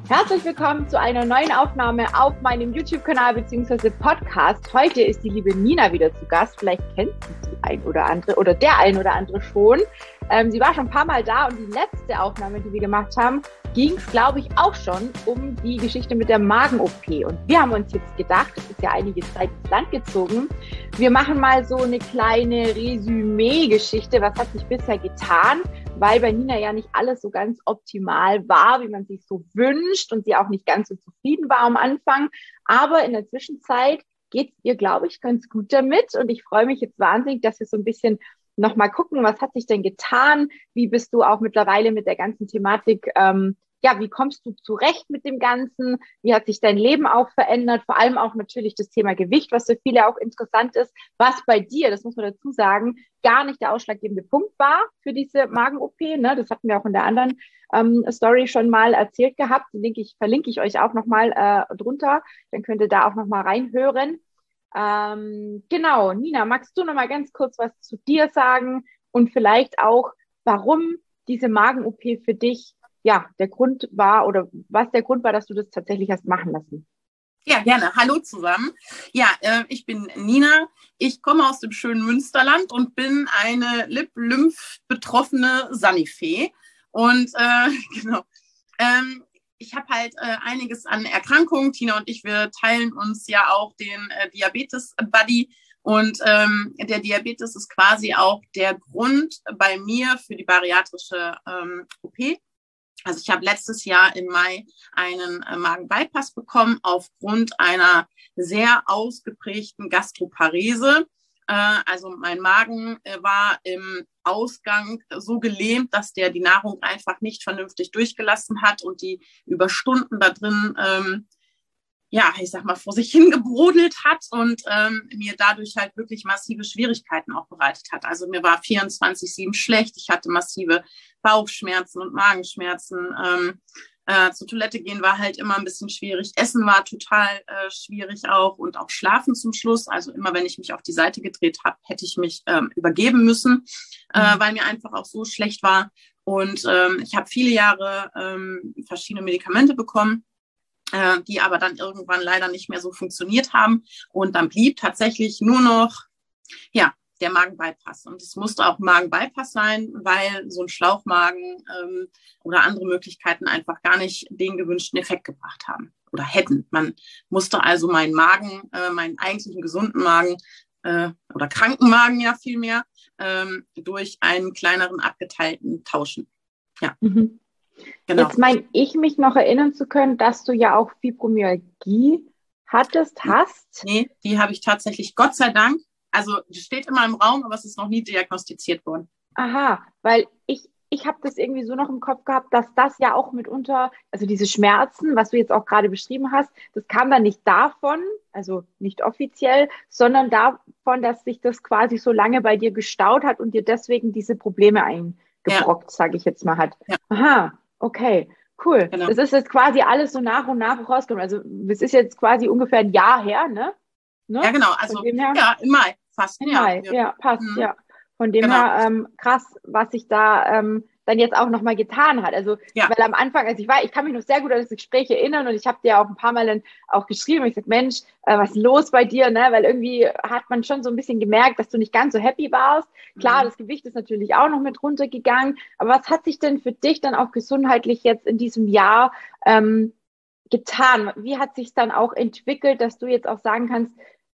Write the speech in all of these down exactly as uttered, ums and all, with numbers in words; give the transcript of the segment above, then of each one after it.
Herzlich willkommen zu einer neuen Aufnahme auf meinem YouTube-Kanal bzw. Podcast. Heute ist die liebe Nina wieder zu Gast. Vielleicht kennt sie die ein oder andere oder der ein oder andere schon. Ähm, sie war schon ein paar Mal da und die letzte Aufnahme, die wir gemacht haben, ging es, glaube ich, auch schon um die Geschichte mit der Magen-O P. Und wir haben uns jetzt gedacht, es ist ja einige Zeit ins Land gezogen, wir machen mal so eine kleine Resümee-Geschichte. Was hat sich bisher getan? Weil bei Nina ja nicht alles so ganz optimal war, wie man sich so wünscht und sie auch nicht ganz so zufrieden war am Anfang. Aber in der Zwischenzeit geht es ihr, glaube ich, ganz gut damit. Und ich freue mich jetzt wahnsinnig, dass wir so ein bisschen nochmal gucken, was hat sich denn getan? Wie bist du auch mittlerweile mit der ganzen Thematik, ähm, ja, wie kommst du zurecht mit dem Ganzen? Wie hat sich dein Leben auch verändert? Vor allem auch natürlich das Thema Gewicht, was für viele auch interessant ist, was bei dir, das muss man dazu sagen, gar nicht der ausschlaggebende Punkt war für diese Magen-O P. Ne? Das hatten wir auch in der anderen ähm, Story schon mal erzählt gehabt. Die Link ich, verlinke ich euch auch nochmal äh, drunter. Dann könnt ihr da auch nochmal reinhören. Ähm, genau, Nina, magst du nochmal ganz kurz was zu dir sagen und vielleicht auch, warum diese Magen-O P für dich ja der Grund war oder was der Grund war, dass du das tatsächlich hast machen lassen? Ja, gerne. Hallo zusammen. Ja, äh, ich bin Nina. Ich komme aus dem schönen Münsterland und bin eine Lip-Lymph-betroffene Sanifee. Und äh, genau, ähm, ich habe halt äh, einiges an Erkrankungen. Tina und ich, wir teilen uns ja auch den äh, Diabetes-Buddy. Und ähm, der Diabetes ist quasi auch der Grund bei mir für die bariatrische ähm, O P. Also ich habe letztes Jahr im Mai einen äh, Magen-Bypass bekommen aufgrund einer sehr ausgeprägten Gastroparese. Äh, also mein Magen äh, war im Ausgang so gelähmt, dass der die Nahrung einfach nicht vernünftig durchgelassen hat und die über Stunden da drin, ähm, ja, ich sag mal, vor sich hingebrodelt hat und ähm, mir dadurch halt wirklich massive Schwierigkeiten auch bereitet hat. Also mir war vierundzwanzig sieben schlecht, ich hatte massive Bauchschmerzen und Magenschmerzen. Ähm, äh, zur Toilette gehen war halt immer ein bisschen schwierig. Essen war total äh, schwierig auch und auch Schlafen zum Schluss. Also immer, wenn ich mich auf die Seite gedreht habe, hätte ich mich ähm, übergeben müssen, äh, weil mir einfach auch so schlecht war. Und ähm, ich habe viele Jahre ähm, verschiedene Medikamente bekommen, äh, die aber dann irgendwann leider nicht mehr so funktioniert haben. Und dann blieb tatsächlich nur noch, ja, der Magen-Bypass. Und es musste auch Magen-Bypass sein, weil so ein Schlauchmagen ähm, oder andere Möglichkeiten einfach gar nicht den gewünschten Effekt gebracht haben oder hätten. Man musste also meinen Magen, äh, meinen eigentlichen gesunden Magen äh, oder kranken Magen ja vielmehr, ähm, durch einen kleineren abgeteilten tauschen. Ja, mhm. Genau. Jetzt meine ich mich noch erinnern zu können, dass du ja auch Fibromyalgie hattest, hast. Nee, die habe ich tatsächlich, Gott sei Dank. Also die steht immer im Raum, aber es ist noch nie diagnostiziert worden. Aha, weil ich, ich habe das irgendwie so noch im Kopf gehabt, dass das ja auch mitunter, also diese Schmerzen, was du jetzt auch gerade beschrieben hast, das kam dann nicht davon, also nicht offiziell, sondern davon, dass sich das quasi so lange bei dir gestaut hat und dir deswegen diese Probleme eingebrockt, ja. sage ich jetzt mal, hat. Ja. Aha, okay. Cool. Genau. Das ist jetzt quasi alles so nach und nach rausgekommen. Also es ist jetzt quasi ungefähr ein Jahr her, ne? Ne? Ja, genau. Also ja, im Mai fast. Im Mai, ja, ja passt, mhm. ja. Von dem genau. her ähm, krass, was sich da ähm, dann jetzt auch nochmal getan hat. Also, ja. weil am Anfang, also ich war, ich kann mich noch sehr gut an das Gespräch erinnern und ich habe dir auch ein paar Mal dann auch geschrieben. Ich sag, Mensch, äh, was ist los bei dir, ne? Weil irgendwie hat man schon so ein bisschen gemerkt, dass du nicht ganz so happy warst. Klar, mhm. das Gewicht ist natürlich auch noch mit runtergegangen. Aber was hat sich denn für dich dann auch gesundheitlich jetzt in diesem Jahr ähm, getan? Wie hat sich dann auch entwickelt, dass du jetzt auch sagen kannst,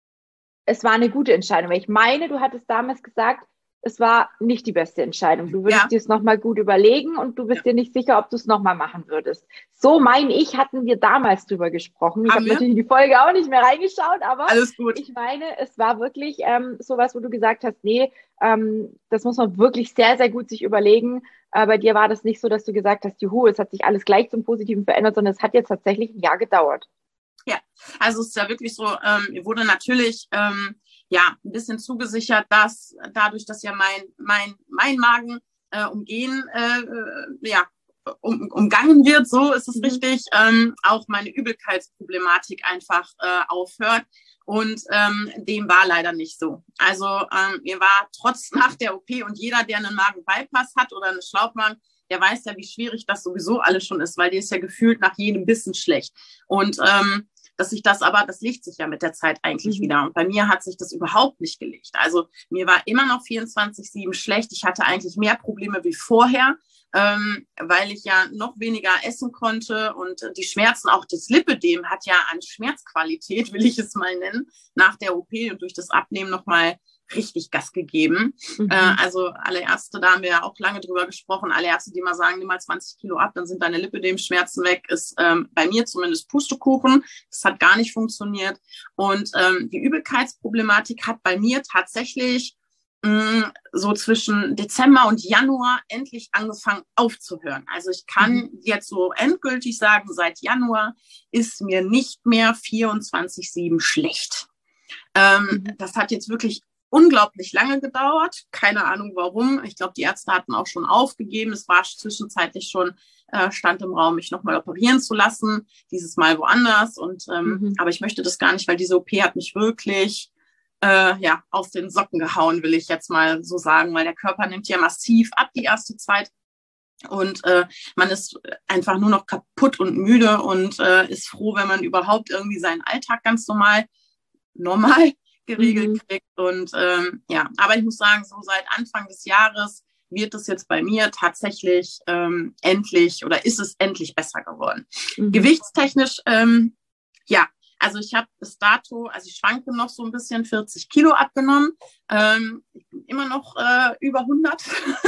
es war eine gute Entscheidung? Weil ich meine, du hattest damals gesagt, es war nicht die beste Entscheidung. Du würdest ja. dir es nochmal gut überlegen und du bist ja. dir nicht sicher, ob du es nochmal machen würdest. So meine ich, hatten wir damals drüber gesprochen. Ich habe natürlich in die Folge auch nicht mehr reingeschaut, aber alles gut. Ich meine, es war wirklich ähm, sowas, wo du gesagt hast, nee, ähm, das muss man wirklich sehr, sehr gut sich überlegen. Äh, bei dir war das nicht so, dass du gesagt hast, juhu, es hat sich alles gleich zum Positiven verändert, sondern es hat jetzt tatsächlich ein Jahr gedauert. Ja, also es ist ja wirklich so, ähm, mir wurde natürlich ähm, ja ein bisschen zugesichert, dass dadurch, dass ja mein mein mein Magen äh, umgehen äh, ja um, umgangen wird, so ist es mhm. richtig, ähm, auch meine Übelkeitsproblematik einfach äh, aufhört. Und ähm, dem war leider nicht so. Also ähm, mir war trotz nach der O P und jeder, der einen Magen-Bypass hat oder einen Schlauchmagen, der weiß ja, wie schwierig das sowieso alles schon ist, weil dir ist ja gefühlt nach jedem Bissen schlecht. Und ähm, dass sich das aber, das legt sich ja mit der Zeit eigentlich mhm. wieder. Und bei mir hat sich das überhaupt nicht gelegt. Also mir war immer noch vierundzwanzig sieben schlecht. Ich hatte eigentlich mehr Probleme wie vorher, ähm, weil ich ja noch weniger essen konnte. Und die Schmerzen, auch das Lipödem hat ja an Schmerzqualität, will ich es mal nennen, nach der O P und durch das Abnehmen nochmal richtig Gas gegeben. Mhm. Äh, also alle Ärzte, da haben wir ja auch lange drüber gesprochen, alle Ärzte, die mal sagen, nimm mal zwanzig Kilo ab, dann sind deine Lipödem-Schmerzen weg, ist ähm, bei mir zumindest Pustekuchen. Das hat gar nicht funktioniert. Und ähm, die Übelkeitsproblematik hat bei mir tatsächlich mh, so zwischen Dezember und Januar endlich angefangen aufzuhören. Also ich kann mhm. jetzt so endgültig sagen, seit Januar ist mir nicht mehr vierundzwanzig sieben schlecht. Ähm, mhm. Das hat jetzt wirklich unglaublich lange gedauert. Keine Ahnung warum. Ich glaube, die Ärzte hatten auch schon aufgegeben. Es war zwischenzeitlich schon, äh, stand im Raum, mich nochmal operieren zu lassen. Dieses Mal woanders. Und ähm, mhm. aber ich möchte das gar nicht, weil diese O P hat mich wirklich äh, ja aus den Socken gehauen, will ich jetzt mal so sagen, weil der Körper nimmt ja massiv ab die erste Zeit. Und äh, man ist einfach nur noch kaputt und müde und äh, ist froh, wenn man überhaupt irgendwie seinen Alltag ganz normal, normal geregelt mhm. kriegt. Und ähm, ja, aber ich muss sagen, so seit Anfang des Jahres wird es jetzt bei mir tatsächlich ähm, endlich oder ist es endlich besser geworden. Mhm. Gewichtstechnisch, ähm, ja, also ich habe bis dato, also ich schwanke noch so ein bisschen, vierzig Kilo abgenommen. Ähm, ich bin immer noch äh, über hundert.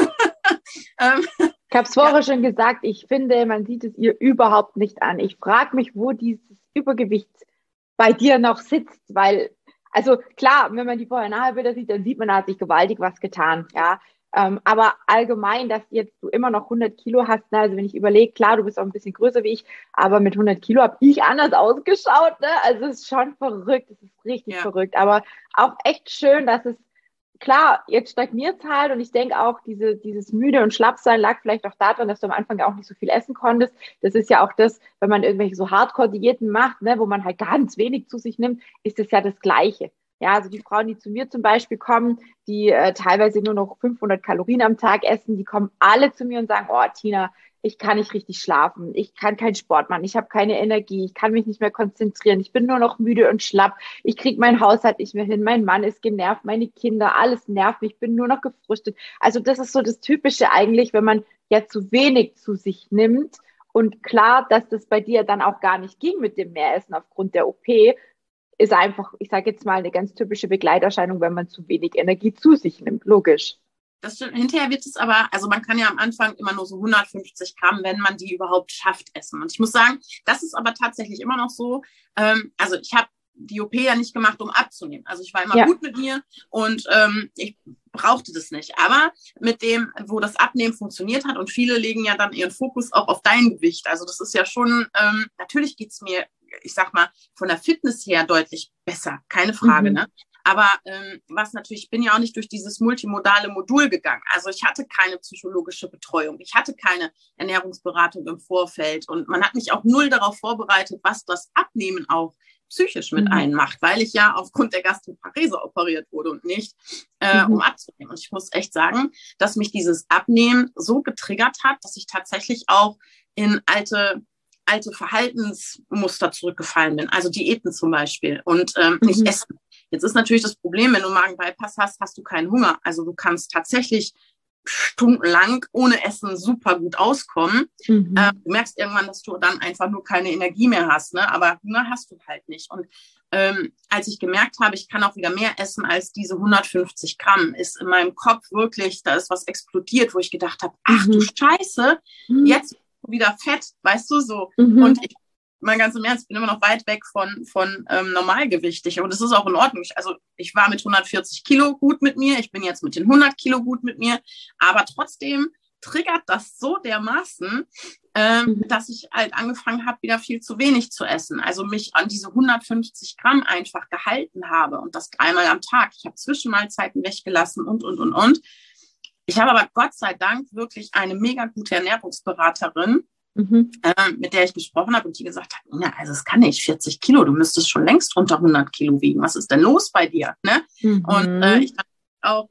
ähm, ich habe es vorher ja. schon gesagt, ich finde, man sieht es ihr überhaupt nicht an. Ich frage mich, wo dieses Übergewicht bei dir noch sitzt, weil also klar, wenn man die Vorher-Nachher-Bilder sieht, dann sieht man, da hat sich gewaltig was getan, ja. Ähm, aber allgemein, dass jetzt du immer noch hundert Kilo hast, ne? Also wenn ich überlege, klar, du bist auch ein bisschen größer wie ich, aber mit hundert Kilo habe ich anders ausgeschaut, ne? Also es ist schon verrückt, es ist richtig ja. verrückt, aber auch echt schön, dass es, klar, jetzt stagniert es halt und ich denke auch, diese, dieses müde und Schlappsein lag vielleicht auch daran, dass du am Anfang auch nicht so viel essen konntest. Das ist ja auch das, wenn man irgendwelche so Hardcore-Diäten macht, ne, wo man halt ganz wenig zu sich nimmt, ist das ja das Gleiche. Ja, also die Frauen, die zu mir zum Beispiel kommen, die äh, teilweise nur noch fünfhundert Kalorien am Tag essen, die kommen alle zu mir und sagen, oh Tina, ich kann nicht richtig schlafen, ich kann keinen Sport machen, ich habe keine Energie, ich kann mich nicht mehr konzentrieren, ich bin nur noch müde und schlapp, ich kriege meinen Haushalt nicht mehr hin, mein Mann ist genervt, meine Kinder, alles nervt mich, ich bin nur noch gefrustet. Also das ist so das Typische eigentlich, wenn man ja zu wenig zu sich nimmt. Und klar, dass das bei dir dann auch gar nicht ging mit dem Mehressen aufgrund der O P, ist einfach, ich sage jetzt mal, eine ganz typische Begleiterscheinung, wenn man zu wenig Energie zu sich nimmt, logisch. Das stimmt. Hinterher wird es aber, also man kann ja am Anfang immer nur so hundertfünfzig Gramm, wenn man die überhaupt schafft, essen. Und ich muss sagen, das ist aber tatsächlich immer noch so, ähm, also ich habe die O P ja nicht gemacht, um abzunehmen. Also ich war immer ja. gut mit mir und ähm, ich brauchte das nicht. Aber mit dem, wo das Abnehmen funktioniert hat und viele legen ja dann ihren Fokus auch auf dein Gewicht. Also das ist ja schon, ähm, natürlich geht's mir, ich sag mal, von der Fitness her deutlich besser, keine Frage, mhm. ne? Aber ähm, was natürlich, ich bin ja auch nicht durch dieses multimodale Modul gegangen. Also ich hatte keine psychologische Betreuung. Ich hatte keine Ernährungsberatung im Vorfeld. Und man hat mich auch null darauf vorbereitet, was das Abnehmen auch psychisch mit mhm. einem macht, weil ich ja aufgrund der Gastroparese operiert wurde und nicht, äh, mhm. um abzunehmen. Und ich muss echt sagen, dass mich dieses Abnehmen so getriggert hat, dass ich tatsächlich auch in alte alte Verhaltensmuster zurückgefallen bin. Also Diäten zum Beispiel und ähm, mhm. nicht essen. Jetzt ist natürlich das Problem, wenn du Magen-Bypass hast, hast du keinen Hunger. Also du kannst tatsächlich stundenlang ohne Essen super gut auskommen. Mhm. Äh, du merkst irgendwann, dass du dann einfach nur keine Energie mehr hast, ne? Aber Hunger hast du halt nicht. Und ähm, als ich gemerkt habe, ich kann auch wieder mehr essen als diese hundertfünfzig Gramm, ist in meinem Kopf wirklich, da ist was explodiert, wo ich gedacht habe, ach mhm. du Scheiße, mhm. jetzt wieder fett, weißt du, so. Mhm. Und ich, mein ganz im Ernst, bin immer noch weit weg von, von ähm, normalgewichtig. Und das ist auch in Ordnung. Ich, also ich war mit hundertvierzig Kilo gut mit mir. Ich bin jetzt mit den hundert Kilo gut mit mir. Aber trotzdem triggert das so dermaßen, ähm, mhm. dass ich halt angefangen habe, wieder viel zu wenig zu essen. Also mich an diese hundertfünfzig Gramm einfach gehalten habe. Und das dreimal am Tag. Ich habe Zwischenmahlzeiten weggelassen und, und, und, und. Ich habe aber Gott sei Dank wirklich eine mega gute Ernährungsberaterin, mhm. äh, mit der ich gesprochen habe und die gesagt hat, ja, also es kann nicht, vierzig Kilo, du müsstest schon längst unter hundert Kilo wiegen. Was ist denn los bei dir? Ne? Mhm. Und äh, ich dachte auch,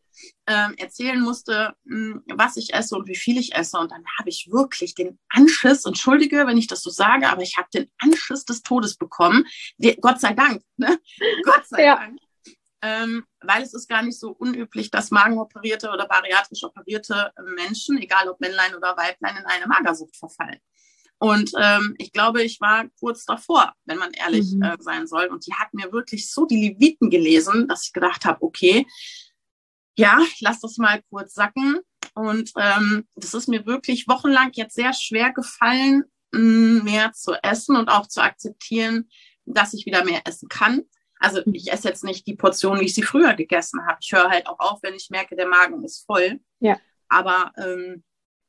ähm, erzählen musste, mh, was ich esse und wie viel ich esse. Und dann habe ich wirklich den Anschiss, entschuldige, wenn ich das so sage, aber ich habe den Anschiss des Todes bekommen. Die, Gott sei Dank, ne? Gott sei ja. Dank. Ähm, weil es ist gar nicht so unüblich, dass magenoperierte oder bariatrisch operierte Menschen, egal ob Männlein oder Weiblein, in eine Magersucht verfallen. Und ähm, ich glaube, ich war kurz davor, wenn man ehrlich mhm. äh, sein soll. Und die hat mir wirklich so die Leviten gelesen, dass ich gedacht habe, okay, ja, ich lass das mal kurz sacken. Und ähm, das ist mir wirklich wochenlang jetzt sehr schwer gefallen, mh, mehr zu essen und auch zu akzeptieren, dass ich wieder mehr essen kann. Also ich esse jetzt nicht die Portion, wie ich sie früher gegessen habe. Ich höre halt auch auf, wenn ich merke, der Magen ist voll. Ja. Aber ähm,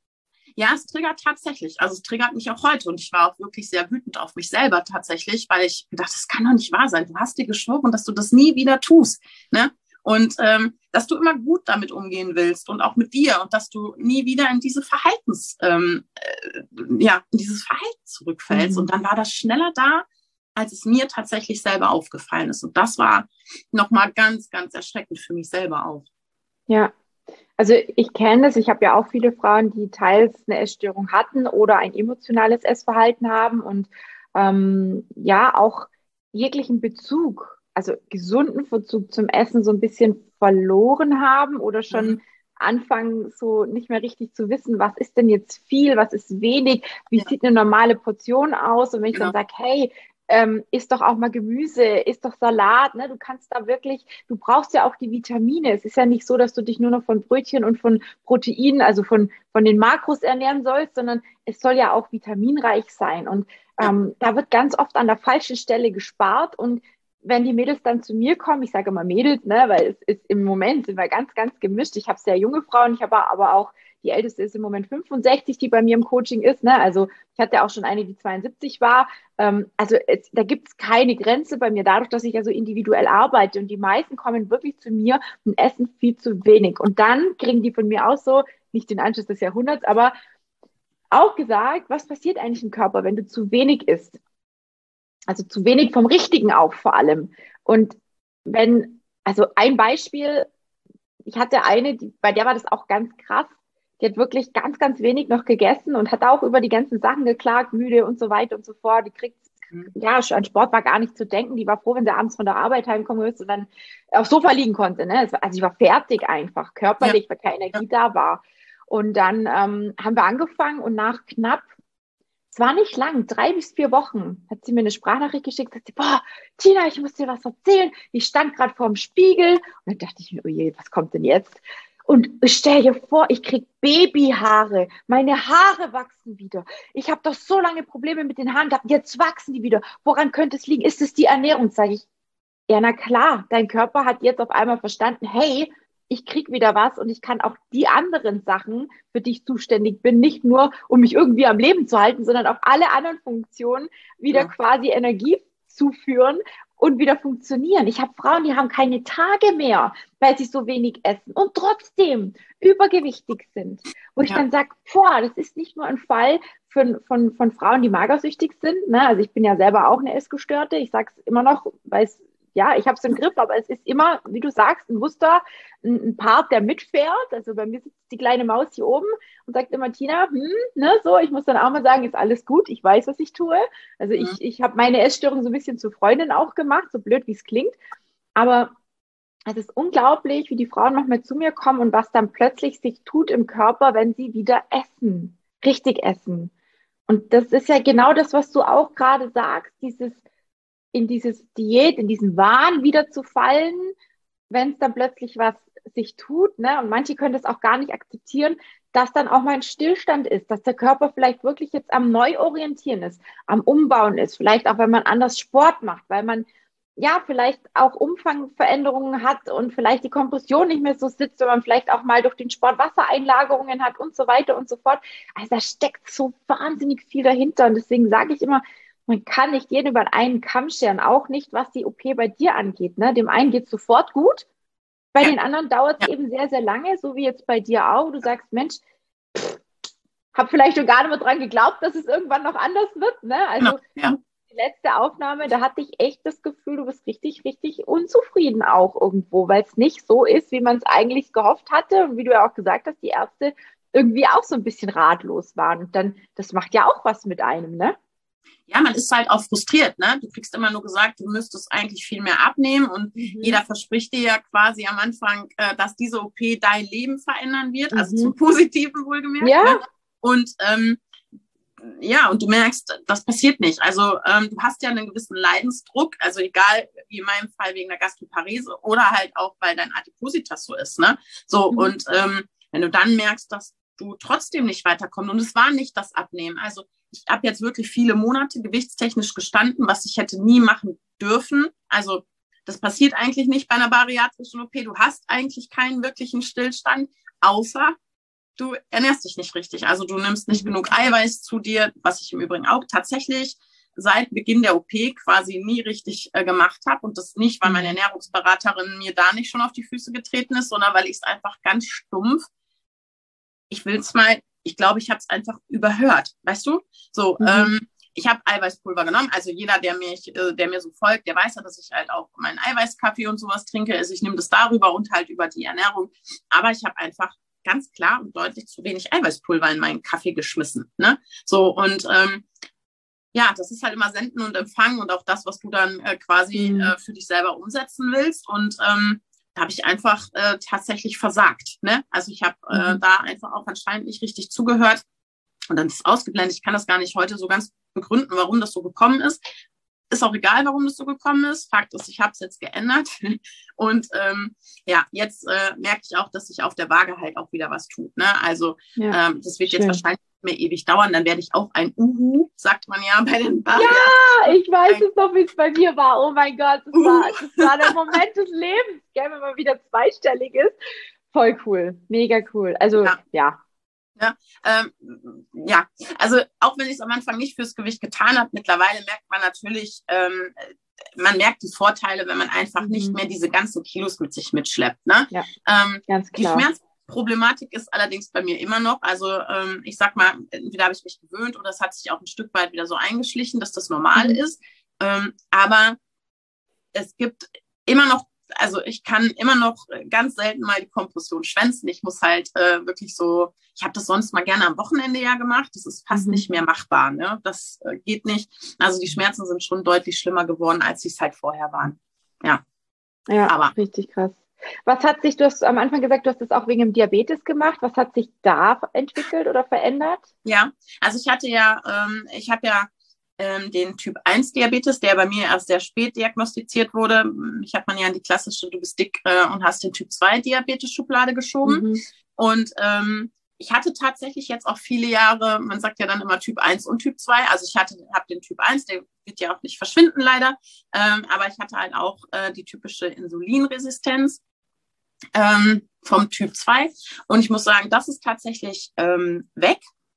ja, es triggert tatsächlich. Also es triggert mich auch heute. Und ich war auch wirklich sehr wütend auf mich selber tatsächlich, weil ich gedacht, das kann doch nicht wahr sein. Du hast dir geschworen, dass du das nie wieder tust. Ne? Und ähm, dass du immer gut damit umgehen willst und auch mit dir und dass du nie wieder in diese Verhaltens, ähm, äh, ja, in dieses Verhalten zurückfällst. Mhm. Und dann war das schneller da, als es mir tatsächlich selber aufgefallen ist. Und das war nochmal ganz, ganz erschreckend für mich selber auch. Ja, also ich kenne das. Ich habe ja auch viele Frauen, die teils eine Essstörung hatten oder ein emotionales Essverhalten haben und ähm, ja, auch jeglichen Bezug, also gesunden Bezug zum Essen so ein bisschen verloren haben oder schon mhm. anfangen, so nicht mehr richtig zu wissen, was ist denn jetzt viel, was ist wenig, wie ja. sieht eine normale Portion aus? Und wenn ich genau. dann sage, hey, Ähm, isst doch auch mal Gemüse, isst doch Salat, ne? Du kannst da wirklich, du brauchst ja auch die Vitamine. Es ist ja nicht so, dass du dich nur noch von Brötchen und von Proteinen, also von, von den Makros ernähren sollst, sondern es soll ja auch vitaminreich sein. Und ähm, da wird ganz oft an der falschen Stelle gespart. Und wenn die Mädels dann zu mir kommen, ich sage immer Mädels, ne, weil es ist im Moment sind wir ganz, ganz gemischt. Ich habe sehr junge Frauen, ich habe aber auch die älteste ist im Moment fünfundsechzig, die bei mir im Coaching ist. Ne? Also ich hatte auch schon eine, die zweiundsiebzig war. Ähm, also es, da gibt es keine Grenze bei mir, dadurch, dass ich ja so individuell arbeite. Und die meisten kommen wirklich zu mir und essen viel zu wenig. Und dann kriegen die von mir auch so, nicht den Anschluss des Jahrhunderts, aber auch gesagt, was passiert eigentlich im Körper, wenn du zu wenig isst? Also zu wenig vom Richtigen auch vor allem. Und wenn, also ein Beispiel, ich hatte eine, die, bei der war das auch ganz krass. Die hat wirklich ganz, ganz wenig noch gegessen und hat auch über die ganzen Sachen geklagt, müde und so weiter und so fort. Die kriegt, ja, an Sport war gar nicht zu denken. Die war froh, wenn sie abends von der Arbeit heimkommen ist und dann aufs Sofa liegen konnte. Ne? Also ich war fertig einfach, körperlich, ja. weil keine Energie ja. da war. Und dann ähm, haben wir angefangen und nach knapp, es war nicht lang, drei bis vier Wochen, hat sie mir eine Sprachnachricht geschickt, sagt sie, boah, Tina, ich muss dir was erzählen. Ich stand gerade vorm Spiegel und dann dachte ich mir, oh je, was kommt denn jetzt? Und stell dir vor, ich krieg Babyhaare, meine Haare wachsen wieder. Ich habe doch so lange Probleme mit den Haaren gehabt, jetzt wachsen die wieder. Woran könnte es liegen? Ist es die Ernährung? Sage ich, ja, na klar, dein Körper hat jetzt auf einmal verstanden, hey, ich krieg wieder was und ich kann auch die anderen Sachen, für die ich zuständig bin, nicht nur, um mich irgendwie am Leben zu halten, sondern auch alle anderen Funktionen wieder ja. quasi Energie zuführen und wieder funktionieren. Ich habe Frauen, die haben keine Tage mehr, weil sie so wenig essen und trotzdem übergewichtig sind. Wo ich ja. dann sage, boah, das ist nicht nur ein Fall von, von, von Frauen, die magersüchtig sind. Ne? Also ich bin ja selber auch eine Essgestörte. Ich sage es immer noch, weil es ja, ich habe es im Griff, aber es ist immer, wie du sagst, ein Muster, ein, ein Part, der mitfährt. Also bei mir sitzt die kleine Maus hier oben und sagt immer, Tina, hm, ne, so, ich muss dann auch mal sagen, ist alles gut, ich weiß, was ich tue. Also ich, ich habe meine Essstörung so ein bisschen zur Freundin auch gemacht, so blöd, wie es klingt. Aber es ist unglaublich, wie die Frauen nochmal zu mir kommen und was dann plötzlich sich tut im Körper, wenn sie wieder essen, richtig essen. Und das ist ja genau das, was du auch gerade sagst, dieses in dieses Diät, in diesen Wahn wieder zu fallen, wenn es dann plötzlich was sich tut, ne? Und manche können das auch gar nicht akzeptieren, dass dann auch mal ein Stillstand ist, dass der Körper vielleicht wirklich jetzt am Neuorientieren ist, am Umbauen ist, vielleicht auch, wenn man anders Sport macht, weil man ja vielleicht auch Umfangveränderungen hat und vielleicht die Kompression nicht mehr so sitzt, wenn man vielleicht auch mal durch den Sport Wassereinlagerungen hat und so weiter und so fort. Also da steckt so wahnsinnig viel dahinter und deswegen sage ich immer, man kann nicht jeden über einen Kamm scheren, auch nicht, was die O P bei dir angeht. Ne? Dem einen geht es sofort gut, bei ja. den anderen dauert es ja. eben sehr, sehr lange, so wie jetzt bei dir auch. Du sagst, Mensch, pff, hab vielleicht schon gar nicht mehr dran geglaubt, dass es irgendwann noch anders wird. Ne? Also genau. ja. die letzte Aufnahme, da hatte ich echt das Gefühl, du bist richtig, richtig unzufrieden auch irgendwo, weil es nicht so ist, wie man es eigentlich gehofft hatte. Und wie du ja auch gesagt hast, die Ärzte irgendwie auch so ein bisschen ratlos waren. Und dann, das macht ja auch was mit einem, ne? Ja, man ist halt auch frustriert, ne? Du kriegst immer nur gesagt, du müsstest eigentlich viel mehr abnehmen und mhm. jeder verspricht dir ja quasi am Anfang, äh, dass diese O P dein Leben verändern wird, also mhm. zum Positiven wohlgemerkt. Ja. Ne? Und ähm, ja, und du merkst, das passiert nicht. Also ähm, du hast ja einen gewissen Leidensdruck, also egal, wie in meinem Fall wegen der Gastroparese oder halt auch, weil dein Adipositas so ist, ne? So, mhm. und ähm, wenn du dann merkst, dass du trotzdem nicht weiterkommst, und es war nicht das Abnehmen, also ich habe jetzt wirklich viele Monate gewichtstechnisch gestanden, was ich hätte nie machen dürfen. Also das passiert eigentlich nicht bei einer bariatrischen O P. Du hast eigentlich keinen wirklichen Stillstand, außer du ernährst dich nicht richtig. Also du nimmst nicht genug Eiweiß zu dir, was ich im Übrigen auch tatsächlich seit Beginn der O P quasi nie richtig äh, gemacht habe. Und das nicht, weil meine Ernährungsberaterin mir da nicht schon auf die Füße getreten ist, sondern weil ich es einfach ganz stumpf, ich will es mal, ich glaube, ich habe es einfach überhört, weißt du? So, mhm. ähm, ich habe Eiweißpulver genommen. Also jeder, der mir, äh, der mir so folgt, der weiß ja, dass ich halt auch meinen Eiweißkaffee und sowas trinke. Also ich nehme das darüber und halt über die Ernährung. Aber ich habe einfach ganz klar und deutlich zu wenig Eiweißpulver in meinen Kaffee geschmissen. Ne? So, und ähm, ja, das ist halt immer Senden und Empfangen und auch das, was du dann äh, quasi mhm. äh, für dich selber umsetzen willst. Und ähm, da habe ich einfach äh, tatsächlich versagt. Ne? Also ich habe äh, mhm. da einfach auch anscheinend nicht richtig zugehört und dann ist es ausgeblendet. Ich kann das gar nicht heute so ganz begründen, warum das so gekommen ist. Ist auch egal, warum das so gekommen ist. Fakt ist, ich habe es jetzt geändert. Und ähm, ja, jetzt äh, merke ich auch, dass sich auf der Waage halt auch wieder was tut. Ne? Also ja, ähm, das wird schön. Jetzt wahrscheinlich nicht mehr ewig dauern. Dann werde ich auch ein Uhu, sagt man ja bei den Bariatern. Ja, ich weiß ein, es noch, wie es bei mir war. Oh mein Gott, das, uh. war, das war der Moment des Lebens. Gell, wenn man wieder zweistellig ist. Voll cool, mega cool. Also ja. ja. Ja, ähm, ja, also auch wenn ich es am Anfang nicht fürs Gewicht getan habe, mittlerweile merkt man natürlich, ähm, man merkt die Vorteile, wenn man einfach mhm. nicht mehr diese ganzen Kilos mit sich mitschleppt. Ne? Ja, ähm, ganz klar. Die Schmerzproblematik ist allerdings bei mir immer noch, also ähm, ich sag mal, entweder habe ich mich gewöhnt oder es hat sich auch ein Stück weit wieder so eingeschlichen, dass das normal mhm. ist, ähm, aber es gibt immer noch, also ich kann immer noch ganz selten mal die Kompression schwänzen. Ich muss halt äh, wirklich so, ich habe das sonst mal gerne am Wochenende ja gemacht. Das ist fast mhm. nicht mehr machbar. Ne? Das äh, geht nicht. Also die Schmerzen sind schon deutlich schlimmer geworden, als sie es halt vorher waren. Ja, ja, aber richtig krass. Was hat sich, du hast am Anfang gesagt, du hast das auch wegen dem Diabetes gemacht. Was hat sich da entwickelt oder verändert? Ja, also ich hatte ja, ähm, ich habe ja den Typ eins Diabetes, der bei mir erst sehr spät diagnostiziert wurde. Ich habe man ja in die klassische, du bist dick äh, und hast den Typ zwei Diabetes-Schublade geschoben. Mhm. Und ähm, ich hatte tatsächlich jetzt auch viele Jahre, man sagt ja dann immer Typ eins und Typ zwei. Also ich hatte, habe den Typ eins, der wird ja auch nicht verschwinden leider. Ähm, aber ich hatte halt auch äh, die typische Insulinresistenz ähm, vom Typ zwei. Und ich muss sagen, das ist tatsächlich ähm, weg.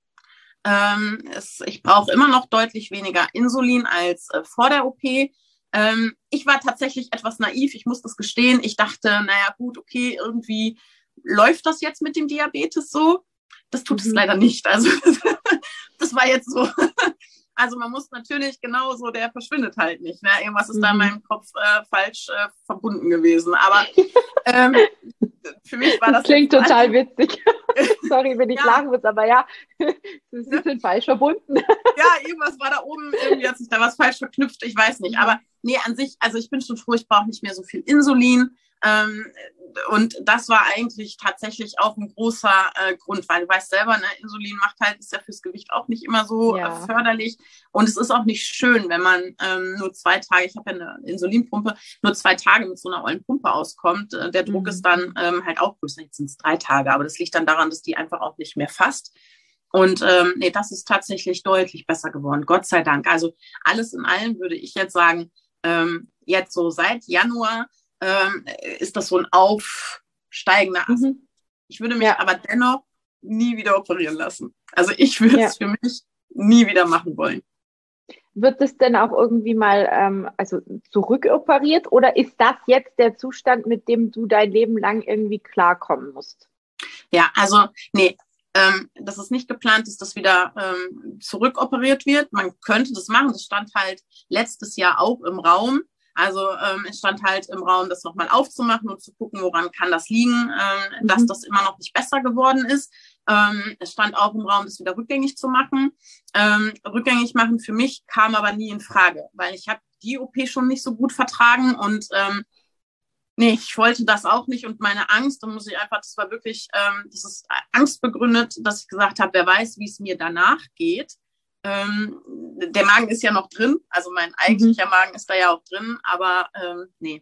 Ähm, es, ich brauche immer noch deutlich weniger Insulin als äh, vor der O P. Ähm, ich war tatsächlich etwas naiv, ich muss das gestehen. Ich dachte, naja gut, okay, irgendwie läuft das jetzt mit dem Diabetes so. Das tut mhm. es leider nicht. Also das war jetzt so. Also man muss natürlich genauso, der verschwindet halt nicht. Ne? Irgendwas ist mhm. da in meinem Kopf äh, falsch äh, verbunden gewesen. Aber ähm, für mich war das... Das klingt total witzig. Sorry, wenn ich ja. lachen muss, aber ja, sie sind falsch verbunden. Ja, irgendwas war da oben, irgendwie hat sich da was falsch verknüpft, ich weiß nicht. Aber nee, an sich, also ich bin schon froh, ich brauche nicht mehr so viel Insulin. Ähm, und das war eigentlich tatsächlich auch ein großer äh, Grund, weil du weißt selber, ne, Insulin macht halt, ist ja fürs Gewicht auch nicht immer so ja. äh, förderlich. Und es ist auch nicht schön, wenn man ähm, nur zwei Tage, ich habe ja eine Insulinpumpe, nur zwei Tage mit so einer ollen Pumpe auskommt. Äh, der Druck mhm. ist dann ähm, halt auch größer. Jetzt sind es drei Tage, aber das liegt dann daran, dass die einfach auch nicht mehr fasst. Und ähm, nee, das ist tatsächlich deutlich besser geworden, Gott sei Dank. Also alles in allem würde ich jetzt sagen, ähm, jetzt so seit Januar ähm, ist das so ein aufsteigender Ast. Mhm. Ich würde mich ja. aber dennoch nie wieder operieren lassen. Also ich würde es ja. für mich nie wieder machen wollen. Wird es denn auch irgendwie mal ähm, also zurückoperiert oder ist das jetzt der Zustand, mit dem du dein Leben lang irgendwie klarkommen musst? Ja, also nee, ähm, dass es nicht geplant ist, dass wieder ähm, zurückoperiert wird. Man könnte das machen. Das stand halt letztes Jahr auch im Raum. Also ähm, es stand halt im Raum, das nochmal aufzumachen und zu gucken, woran kann das liegen, ähm, mhm. dass das immer noch nicht besser geworden ist. Ähm, es stand auch im Raum, das wieder rückgängig zu machen. Ähm, rückgängig machen für mich kam aber nie in Frage, weil ich habe die O P schon nicht so gut vertragen und ähm, nee, ich wollte das auch nicht und meine Angst, da muss ich einfach, das war wirklich, ähm, das ist angstbegründet, dass ich gesagt habe, wer weiß, wie es mir danach geht. Ähm, der Magen ist ja noch drin, also mein eigentlicher mhm. Magen ist da ja auch drin, aber ähm, nee,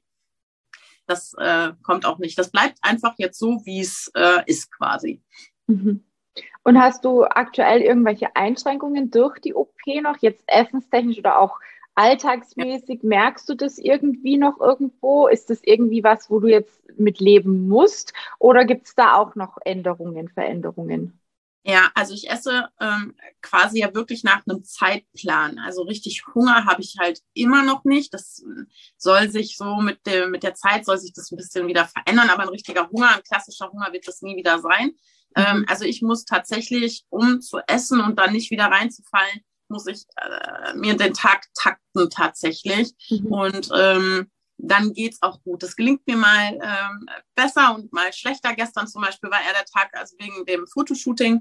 das äh, kommt auch nicht. Das bleibt einfach jetzt so, wie es äh, ist quasi. Mhm. Und hast du aktuell irgendwelche Einschränkungen durch die O P noch, jetzt essenstechnisch oder auch alltagsmäßig? Ja. Merkst du das irgendwie noch irgendwo? Ist das irgendwie was, wo du jetzt mit leben musst? Oder gibt es da auch noch Änderungen, Veränderungen? Ja, also ich esse ähm, quasi ja wirklich nach einem Zeitplan. Also richtig Hunger habe ich halt immer noch nicht. Das soll sich so mit der, mit der Zeit soll sich das ein bisschen wieder verändern. Aber ein richtiger Hunger, ein klassischer Hunger wird das nie wieder sein. Mhm. Ähm, also ich muss tatsächlich, um zu essen und dann nicht wieder reinzufallen, muss ich äh, mir den Tag takten tatsächlich. Mhm. Und ähm, dann geht's auch gut. Das gelingt mir mal ähm, besser und mal schlechter. Gestern zum Beispiel war eher der Tag, also wegen dem Fotoshooting,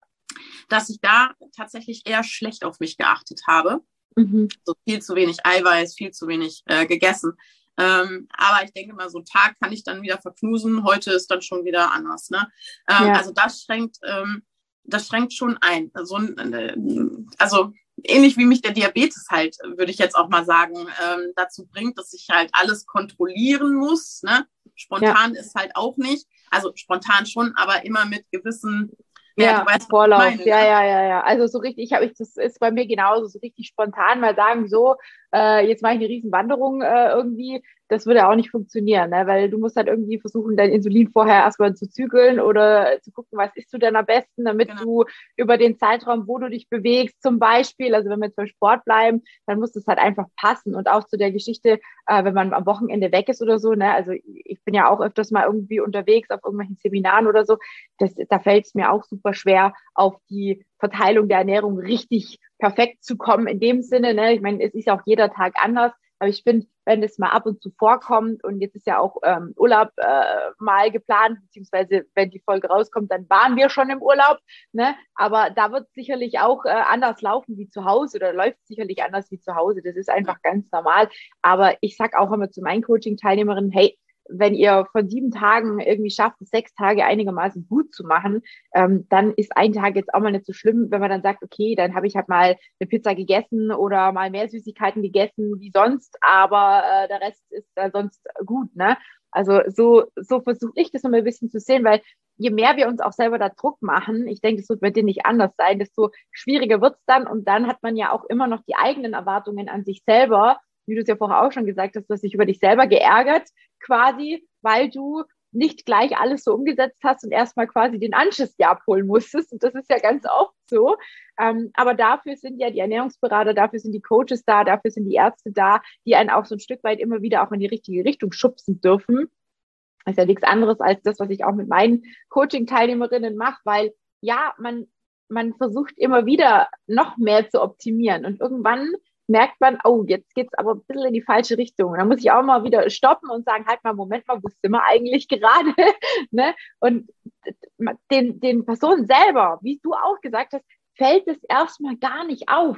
dass ich da tatsächlich eher schlecht auf mich geachtet habe. Mhm. So viel zu wenig Eiweiß, viel zu wenig äh, gegessen. Ähm, aber ich denke mal, so einen Tag kann ich dann wieder verknusen. Heute ist dann schon wieder anders. Ne? Ähm, ja. Also das schränkt, ähm, das schränkt schon ein. Also, äh, also ähnlich wie mich der Diabetes halt, würde ich jetzt auch mal sagen, ähm, dazu bringt, dass ich halt alles kontrollieren muss. Ne? Spontan ja. ist halt auch nicht. Also spontan schon, aber immer mit gewissen Ja, ja, du weißt, Vorlauf, meine, ja, ne? ja, ja, ja. Also so richtig, ich habe ich, das ist bei mir genauso, so richtig spontan mal sagen, so, äh, jetzt mache ich eine riesen Wanderung äh, irgendwie, das würde auch nicht funktionieren, ne? Weil du musst halt irgendwie versuchen, dein Insulin vorher erstmal zu zügeln oder zu gucken, was isst du denn am besten, damit genau. du über den Zeitraum, wo du dich bewegst, zum Beispiel, also wenn wir jetzt beim Sport bleiben, dann muss das halt einfach passen. Und auch zu der Geschichte, äh, wenn man am Wochenende weg ist oder so, ne? Also ich bin ja auch öfters mal irgendwie unterwegs auf irgendwelchen Seminaren oder so, das, da fällt es mir auch super schwer, auf die Verteilung der Ernährung richtig perfekt zu kommen in dem Sinne, ne? Ich meine, es ist ja auch jeder Tag anders, aber ich finde, wenn das mal ab und zu vorkommt und jetzt ist ja auch ähm, Urlaub äh, mal geplant, beziehungsweise wenn die Folge rauskommt, dann waren wir schon im Urlaub, ne? Aber da wird es sicherlich auch äh, anders laufen wie zu Hause oder läuft sicherlich anders wie zu Hause, das ist einfach ganz normal, aber ich sag auch immer zu meinen Coaching-Teilnehmerinnen, hey, wenn ihr von sieben Tagen irgendwie schafft, sechs Tage einigermaßen gut zu machen, ähm, dann ist ein Tag jetzt auch mal nicht so schlimm, wenn man dann sagt, okay, dann habe ich halt mal eine Pizza gegessen oder mal mehr Süßigkeiten gegessen wie sonst, aber äh, der Rest ist äh, sonst gut, ne? Also so, so versuche ich das nochmal ein bisschen zu sehen, weil je mehr wir uns auch selber da Druck machen, ich denke, das wird bei dir nicht anders sein, desto schwieriger wird's dann und dann hat man ja auch immer noch die eigenen Erwartungen an sich selber, wie du es ja vorher auch schon gesagt hast, du hast dich über dich selber geärgert, quasi, weil du nicht gleich alles so umgesetzt hast und erstmal quasi den Anschiss dir abholen musstest. Und das ist ja ganz oft so. Ähm, aber dafür sind ja die Ernährungsberater, dafür sind die Coaches da, dafür sind die Ärzte da, die einen auch so ein Stück weit immer wieder auch in die richtige Richtung schubsen dürfen. Das ist ja nichts anderes als das, was ich auch mit meinen Coaching-Teilnehmerinnen mache, weil ja, man, man versucht immer wieder noch mehr zu optimieren und irgendwann merkt man, oh, jetzt geht's aber ein bisschen in die falsche Richtung. Und dann muss ich auch mal wieder stoppen und sagen, halt mal, Moment mal, wo sind wir eigentlich gerade? ne? Und den, den Personen selber, wie du auch gesagt hast, fällt es erstmal gar nicht auf.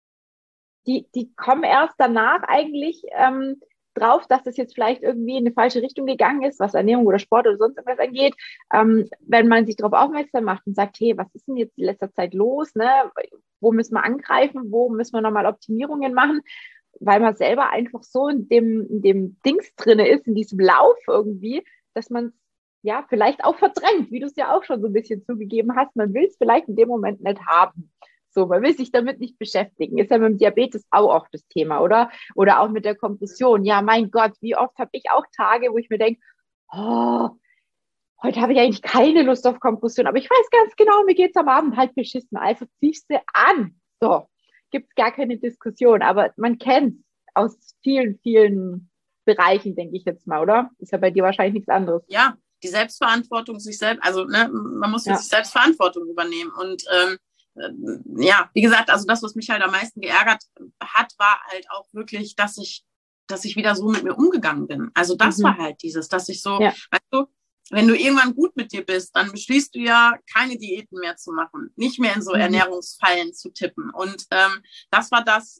Die, die kommen erst danach eigentlich ähm, drauf, dass das jetzt vielleicht irgendwie in eine falsche Richtung gegangen ist, was Ernährung oder Sport oder sonst irgendwas angeht. Ähm, wenn man sich darauf aufmerksam macht und sagt, hey, was ist denn jetzt in letzter Zeit los? Ne? Wo müssen wir angreifen? Wo müssen wir nochmal Optimierungen machen? Weil man selber einfach so in dem, in dem Dings drinne ist, in diesem Lauf irgendwie, dass man es ja vielleicht auch verdrängt, wie du es ja auch schon so ein bisschen zugegeben hast. Man will es vielleicht in dem Moment nicht haben. So, man will sich damit nicht beschäftigen. Ist ja mit dem Diabetes auch oft das Thema, oder? Oder auch mit der Kompression. Ja, mein Gott, wie oft habe ich auch Tage, wo ich mir denke, oh, heute habe ich eigentlich keine Lust auf Kompression, aber ich weiß ganz genau, mir geht's am Abend halt beschissen. Also ziehst du an. So, gibt's gar keine Diskussion. Aber man kennt aus vielen, vielen Bereichen, denke ich jetzt mal, oder? Ist ja bei dir wahrscheinlich nichts anderes. Ja, die Selbstverantwortung sich selbst, also ne, man muss für Ja. sich selbst Verantwortung übernehmen. Und ähm, äh, ja, wie gesagt, also das, was mich halt am meisten geärgert hat, war halt auch wirklich, dass ich, dass ich wieder so mit mir umgegangen bin. Also das Mhm. war halt dieses, dass ich so, Ja. weißt du, wenn du irgendwann gut mit dir bist, dann beschließt du ja, keine Diäten mehr zu machen, nicht mehr in so Mhm. Ernährungsfallen zu tippen. Und ähm, das war das,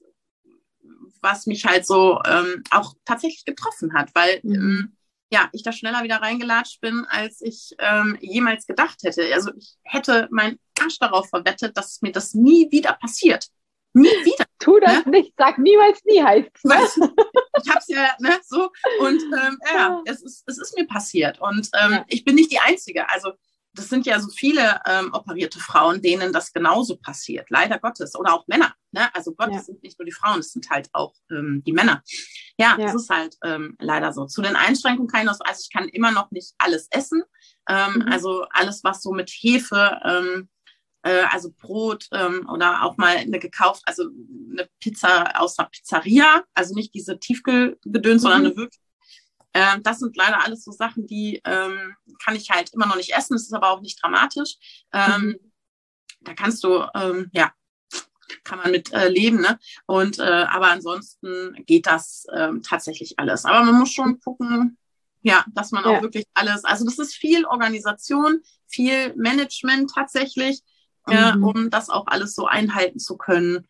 was mich halt so ähm, auch tatsächlich getroffen hat, weil Mhm. ähm, ja, ich da schneller wieder reingelatscht bin, als ich ähm, jemals gedacht hätte. Also ich hätte meinen Arsch darauf verwettet, dass mir das nie wieder passiert. Nie wieder. Tu das Ne? nicht, sag niemals nie heißt. Ne? Ich hab's ja ne, so und ähm, ja, es ist, es ist mir passiert und ähm, Ja. ich bin nicht die Einzige. Also das sind ja so viele ähm, operierte Frauen, denen das genauso passiert, leider Gottes. Oder auch Männer. Ne? Also Gott, Ja. es sind nicht nur die Frauen, es sind halt auch ähm, die Männer. Ja, Ja. es ist halt ähm, leider so. Zu den Einschränkungen kann ich noch, also ich kann immer noch nicht alles essen. Ähm, Mhm. Also alles, was so mit Hefe, ähm, äh, also Brot ähm, oder auch mal eine gekauft, also eine Pizza aus einer Pizzeria, also nicht diese Tiefkühlgedöns, Mhm. sondern eine wirklich. Ähm, das sind leider alles so Sachen, die ähm, kann ich halt immer noch nicht essen. Das ist aber auch nicht dramatisch. Ähm, Mhm. Da kannst du, ähm, ja, kann man mit äh, leben, ne? Und äh, aber ansonsten geht das ähm, tatsächlich alles. Aber man muss schon gucken, ja, dass man Ja. auch wirklich alles, also das ist viel Organisation, viel Management tatsächlich, äh, Mhm. um das auch alles so einhalten zu können.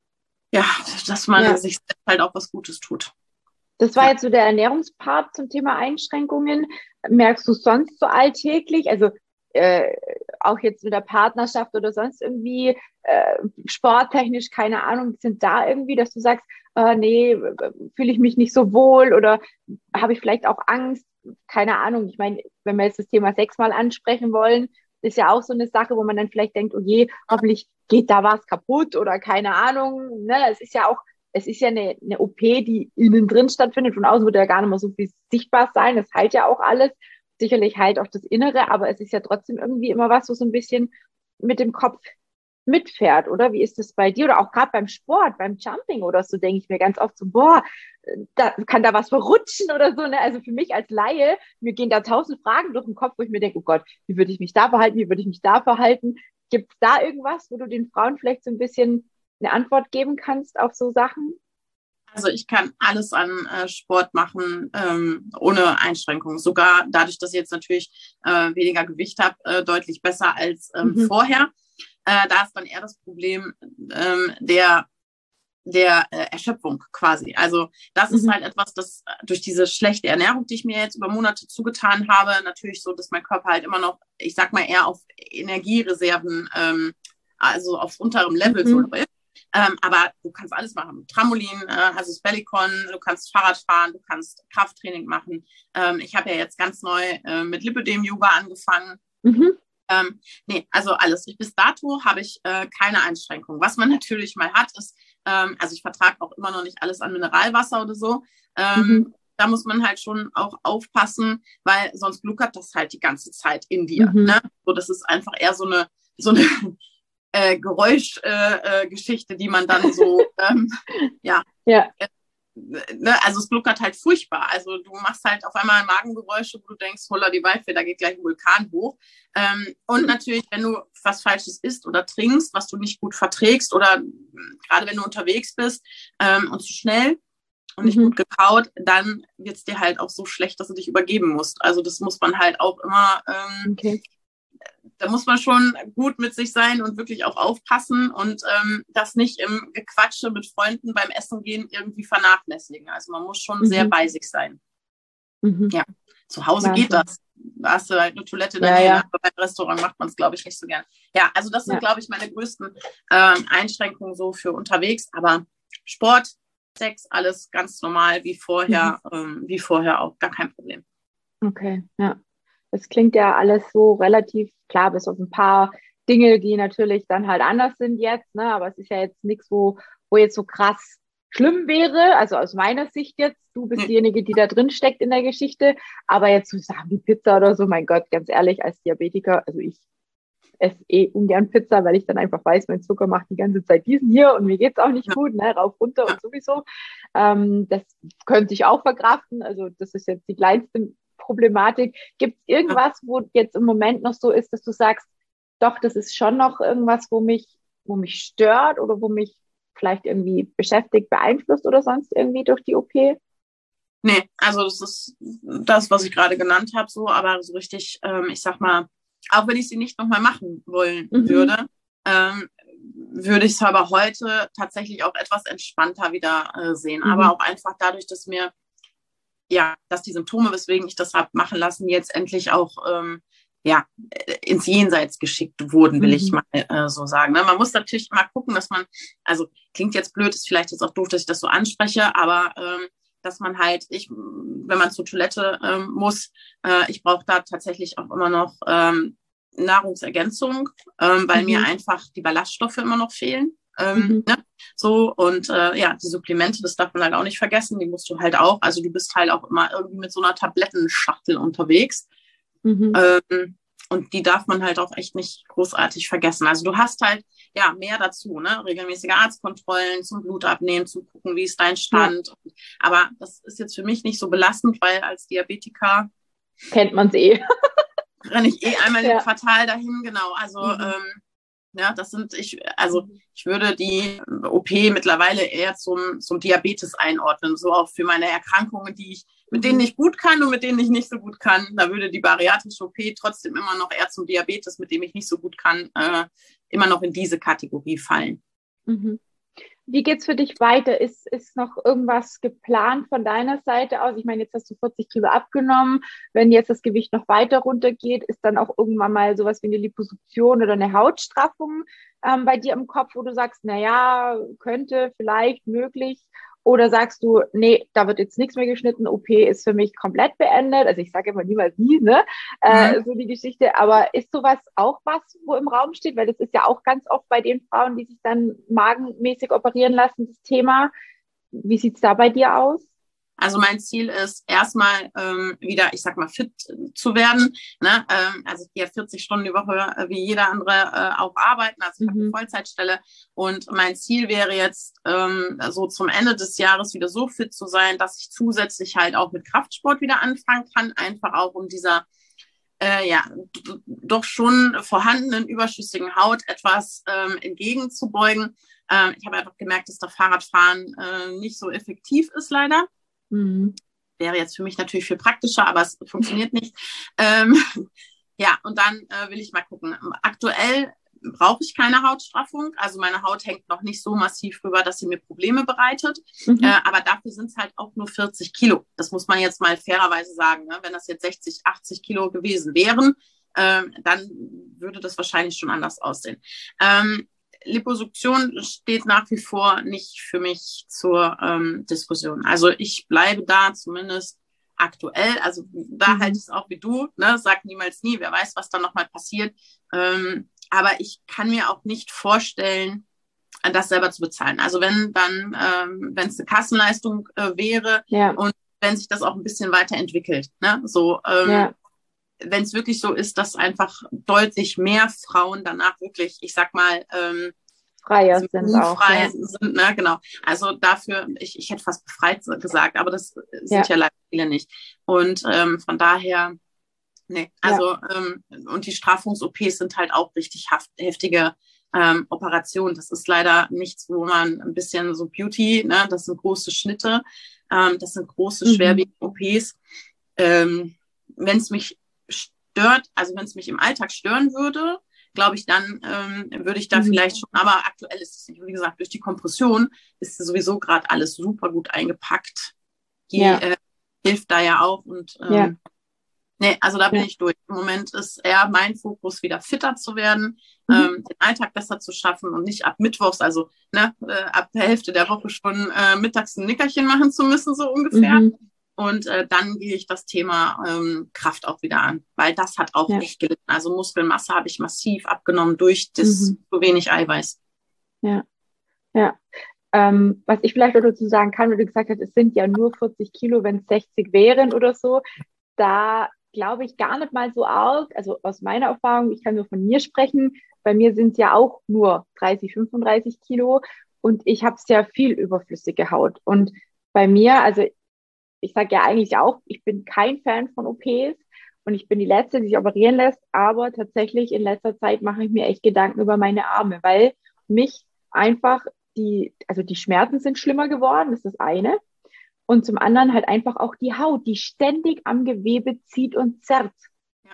Ja, dass man Ja. sich selbst halt auch was Gutes tut. Das war Ja. jetzt so der Ernährungspart zum Thema Einschränkungen. Merkst du sonst so alltäglich, also äh, auch jetzt mit der Partnerschaft oder sonst irgendwie äh, sporttechnisch, keine Ahnung, sind da irgendwie, dass du sagst, äh, nee, fühle ich mich nicht so wohl oder habe ich vielleicht auch Angst? Keine Ahnung. Ich meine, wenn wir jetzt das Thema Sex mal ansprechen wollen, ist ja auch so eine Sache, wo man dann vielleicht denkt, oh je, hoffentlich geht da was kaputt oder keine Ahnung. Ne? Es ist ja auch Es ist ja eine, eine O P, die innen drin stattfindet. Von außen wird ja gar nicht mehr so viel sichtbar sein. Das heilt ja auch alles. Sicherlich heilt auch das Innere, aber es ist ja trotzdem irgendwie immer was, was so ein bisschen mit dem Kopf mitfährt, oder? Wie ist das bei dir? Oder auch gerade beim Sport, beim Jumping oder so, denke ich mir ganz oft so, boah, da kann da was verrutschen oder so. Ne? Also für mich als Laie, mir gehen da tausend Fragen durch den Kopf, wo ich mir denke, oh Gott, wie würde ich mich da verhalten? Wie würde ich mich da verhalten? Gibt es da irgendwas, wo du den Frauen vielleicht so ein bisschen eine Antwort geben kannst auf so Sachen? Also ich kann alles an äh, Sport machen, ähm, ohne Einschränkungen. Sogar dadurch, dass ich jetzt natürlich äh, weniger Gewicht habe, äh, deutlich besser als ähm, Mhm. vorher. Äh, da ist dann eher das Problem ähm, der, der äh, Erschöpfung quasi. Also das ist Mhm. halt etwas, das äh, durch diese schlechte Ernährung, die ich mir jetzt über Monate zugetan habe, natürlich so, dass mein Körper halt immer noch, ich sag mal, eher auf Energiereserven, ähm, also auf unterem Level so Mhm. ist. Ähm, aber du kannst alles machen. Trampolin, äh, also das Bellicon, du kannst Fahrrad fahren, du kannst Krafttraining machen. Ähm, ich habe ja jetzt ganz neu äh, mit Lipödem-Yoga angefangen. Mhm. Ähm, nee, also alles. Ich, bis dato habe ich äh, keine Einschränkung. Was man natürlich mal hat, ist, ähm, also ich vertrage auch immer noch nicht alles an Mineralwasser oder so. Ähm, Mhm. Da muss man halt schon auch aufpassen, weil sonst gluckert das halt die ganze Zeit in dir. Mhm. Ne? So, das ist einfach eher so eine, so eine äh, Geräuschgeschichte, äh, äh, die man dann so, ähm, ja, Ja. äh, ne? Also es gluckert halt furchtbar. Also du machst halt auf einmal Magengeräusche, wo du denkst, holla die Waldfee, da geht gleich ein Vulkan hoch. Ähm, und natürlich, wenn du was Falsches isst oder trinkst, was du nicht gut verträgst oder äh, gerade wenn du unterwegs bist ähm, und zu schnell und nicht Mhm. gut gekaut, dann wird es dir halt auch so schlecht, dass du dich übergeben musst. Also das muss man halt auch immer, ähm, Okay. da muss man schon gut mit sich sein und wirklich auch aufpassen und ähm, das nicht im Gequatsche mit Freunden beim Essen gehen irgendwie vernachlässigen. Also man muss schon sehr Mhm. bei sich sein. Mhm. Ja, zu Hause Wahnsinn. geht das. Da hast du halt eine Toilette in der Ja, Nähe, ja. ne? Aber beim Restaurant macht man es, glaube ich, nicht so gern. Ja, also das sind, Ja. glaube ich, meine größten ähm, Einschränkungen so für unterwegs. Aber Sport, Sex, alles ganz normal wie vorher, ähm, wie vorher auch, gar kein Problem. Okay, ja. Das klingt ja alles so relativ klar, bis auf ein paar Dinge, die natürlich dann halt anders sind jetzt, ne? Aber es ist ja jetzt nichts, wo, wo jetzt so krass schlimm wäre. Also aus meiner Sicht jetzt, du bist Nee. diejenige, die da drin steckt in der Geschichte. Aber jetzt so Sachen wie Pizza oder so, mein Gott, ganz ehrlich, als Diabetiker, also ich esse eh ungern Pizza, weil ich dann einfach weiß, mein Zucker macht die ganze Zeit diesen hier und mir geht's auch nicht Ja. gut, ne? Rauf, runter Ja. und sowieso. Ähm, das könnte ich auch verkraften. Also das ist jetzt die kleinste Problematik. Gibt es irgendwas, wo jetzt im Moment noch so ist, dass du sagst, doch, das ist schon noch irgendwas, wo mich, wo mich stört oder wo mich vielleicht irgendwie beschäftigt, beeinflusst oder sonst irgendwie durch die O P? Nee, also das ist das, was ich gerade genannt habe, so, aber so richtig, ähm, ich sag mal, auch wenn ich sie nicht nochmal machen wollen Mhm. würde, ähm, würde ich es aber heute tatsächlich auch etwas entspannter wieder äh, sehen. Mhm. Aber auch einfach dadurch, dass mir, ja, dass die Symptome, weswegen ich das habe machen lassen, jetzt endlich auch ähm, ja, ins Jenseits geschickt wurden, will Mhm. ich mal äh, so sagen. Ne? Man muss natürlich immer gucken, dass man, also klingt jetzt blöd, ist vielleicht jetzt auch doof, dass ich das so anspreche, aber ähm, dass man halt, ich, wenn man zur Toilette ähm, muss, äh, ich brauche da tatsächlich auch immer noch ähm, Nahrungsergänzung, ähm, weil Mhm. mir einfach die Ballaststoffe immer noch fehlen. Ähm, Mhm. ne? So, und äh, ja, die Supplemente, das darf man halt auch nicht vergessen, die musst du halt auch, also du bist halt auch immer irgendwie mit so einer Tablettenschachtel unterwegs. Mhm. Ähm, und die darf man halt auch echt nicht großartig vergessen. Also du hast halt ja mehr dazu, ne? Regelmäßige Arztkontrollen zum Blutabnehmen, zu gucken, wie ist dein Stand. Ja. Aber das ist jetzt für mich nicht so belastend, weil als Diabetiker kennt man es eh. renne ich eh einmal Ja. im Quartal dahin, genau. Also Mhm. ähm, ja, das sind, ich, also ich würde die O P mittlerweile eher zum, zum Diabetes einordnen, so auch für meine Erkrankungen, die ich, mit denen ich gut kann und mit denen ich nicht so gut kann. Da würde die bariatrische O P trotzdem immer noch eher zum Diabetes, mit dem ich nicht so gut kann, äh, immer noch in diese Kategorie fallen. Mhm. Wie geht's für dich weiter? Ist, ist noch irgendwas geplant von deiner Seite aus? Ich meine, jetzt hast du vierzig Kilo abgenommen. Wenn jetzt das Gewicht noch weiter runtergeht, ist dann auch irgendwann mal sowas wie eine Liposuktion oder eine Hautstraffung ähm, bei dir im Kopf, wo du sagst, na ja, könnte, vielleicht, möglich? Oder sagst du, nee, da wird jetzt nichts mehr geschnitten, O P ist für mich komplett beendet. Also ich sage immer niemals nie, ne? Äh, Mhm. so die Geschichte. Aber ist sowas auch was, wo im Raum steht? Weil das ist ja auch ganz oft bei den Frauen, die sich dann magenmäßig operieren lassen, das Thema. Wie sieht's da bei dir aus? Also mein Ziel ist erstmal ähm, wieder, ich sag mal, fit zu werden. Ne? Ähm, also ich gehe vierzig Stunden die Woche äh, wie jeder andere äh, auch arbeiten. Also ich habe eine Mhm. Vollzeitstelle. Und mein Ziel wäre jetzt, ähm, so zum Ende des Jahres wieder so fit zu sein, dass ich zusätzlich halt auch mit Kraftsport wieder anfangen kann. Einfach auch um dieser äh, ja, d- doch schon vorhandenen überschüssigen Haut etwas ähm, entgegenzubeugen. Ähm, ich habe einfach gemerkt, dass das Fahrradfahren äh, nicht so effektiv ist, leider. Mhm. Wäre jetzt für mich natürlich viel praktischer, aber es funktioniert nicht. Ähm, ja, und dann äh, will ich mal gucken. Aktuell brauche ich keine Hautstraffung. Also meine Haut hängt noch nicht so massiv rüber, dass sie mir Probleme bereitet. Mhm. Äh, aber dafür sind es halt auch nur vierzig Kilo. Das muss man jetzt mal fairerweise sagen. Ne? Wenn das jetzt sechzig, achtzig Kilo gewesen wären, ähm, dann würde das wahrscheinlich schon anders aussehen. Ähm, Liposuktion steht nach wie vor nicht für mich zur ähm, Diskussion. Also ich bleibe da zumindest aktuell. Also da Mhm. halte ich es auch wie du. Ne? Sag niemals nie. Wer weiß, was da nochmal passiert. Ähm, aber ich kann mir auch nicht vorstellen, das selber zu bezahlen. Also wenn dann, ähm, wenn es eine Kassenleistung äh, wäre Ja. und wenn sich das auch ein bisschen weiterentwickelt. Ne? So, ähm, Ja. wenn es wirklich so ist, dass einfach deutlich mehr Frauen danach wirklich, ich sag mal, ähm, Freier sind auch. frei Ja. sind, ne, genau. Also dafür, ich, ich hätte fast befreit gesagt, aber das sind Ja. ja leider viele nicht. Und ähm, von daher, nee, also Ja. ähm, und die Straffungs-O Ps sind halt auch richtig haft, heftige ähm, Operationen. Das ist leider nichts, wo man ein bisschen so Beauty, ne, das sind große Schnitte, ähm, das sind große, Mhm. schwerwiegende O Ps. Ähm, wenn es mich stört, also wenn es mich im Alltag stören würde, glaube ich, dann ähm, würde ich da Mhm. vielleicht schon, aber aktuell ist es nicht. Wie gesagt, durch die Kompression ist sowieso gerade alles super gut eingepackt. Die Ja. äh, hilft da ja auch und ähm, Ja. nee, also da bin Ja. ich durch. Im Moment ist eher mein Fokus, wieder fitter zu werden, Mhm. ähm, den Alltag besser zu schaffen und nicht ab Mittwochs, also ne, äh, ab der Hälfte der Woche schon äh, mittags ein Nickerchen machen zu müssen, so ungefähr. Mhm. Und äh, dann gehe ich das Thema ähm, Kraft auch wieder an, weil das hat auch Ja. echt gelitten. Also Muskelmasse habe ich massiv abgenommen durch das Mhm. zu wenig Eiweiß. Ja. Ja. Ähm, was ich vielleicht auch dazu sagen kann, wie du gesagt hast, es sind ja nur vierzig Kilo, wenn es sechzig wären oder so. Da glaube ich gar nicht mal so arg. Also aus meiner Erfahrung, ich kann nur von mir sprechen. Bei mir sind es ja auch nur dreißig, fünfunddreißig Kilo und ich habe sehr viel überflüssige Haut. Und bei mir, also ich sage ja eigentlich auch, ich bin kein Fan von O Ps und ich bin die Letzte, die sich operieren lässt, aber tatsächlich in letzter Zeit mache ich mir echt Gedanken über meine Arme, weil mich einfach die, also die Schmerzen sind schlimmer geworden, das ist das eine. Und zum anderen halt einfach auch die Haut, die ständig am Gewebe zieht und zerrt. Ja.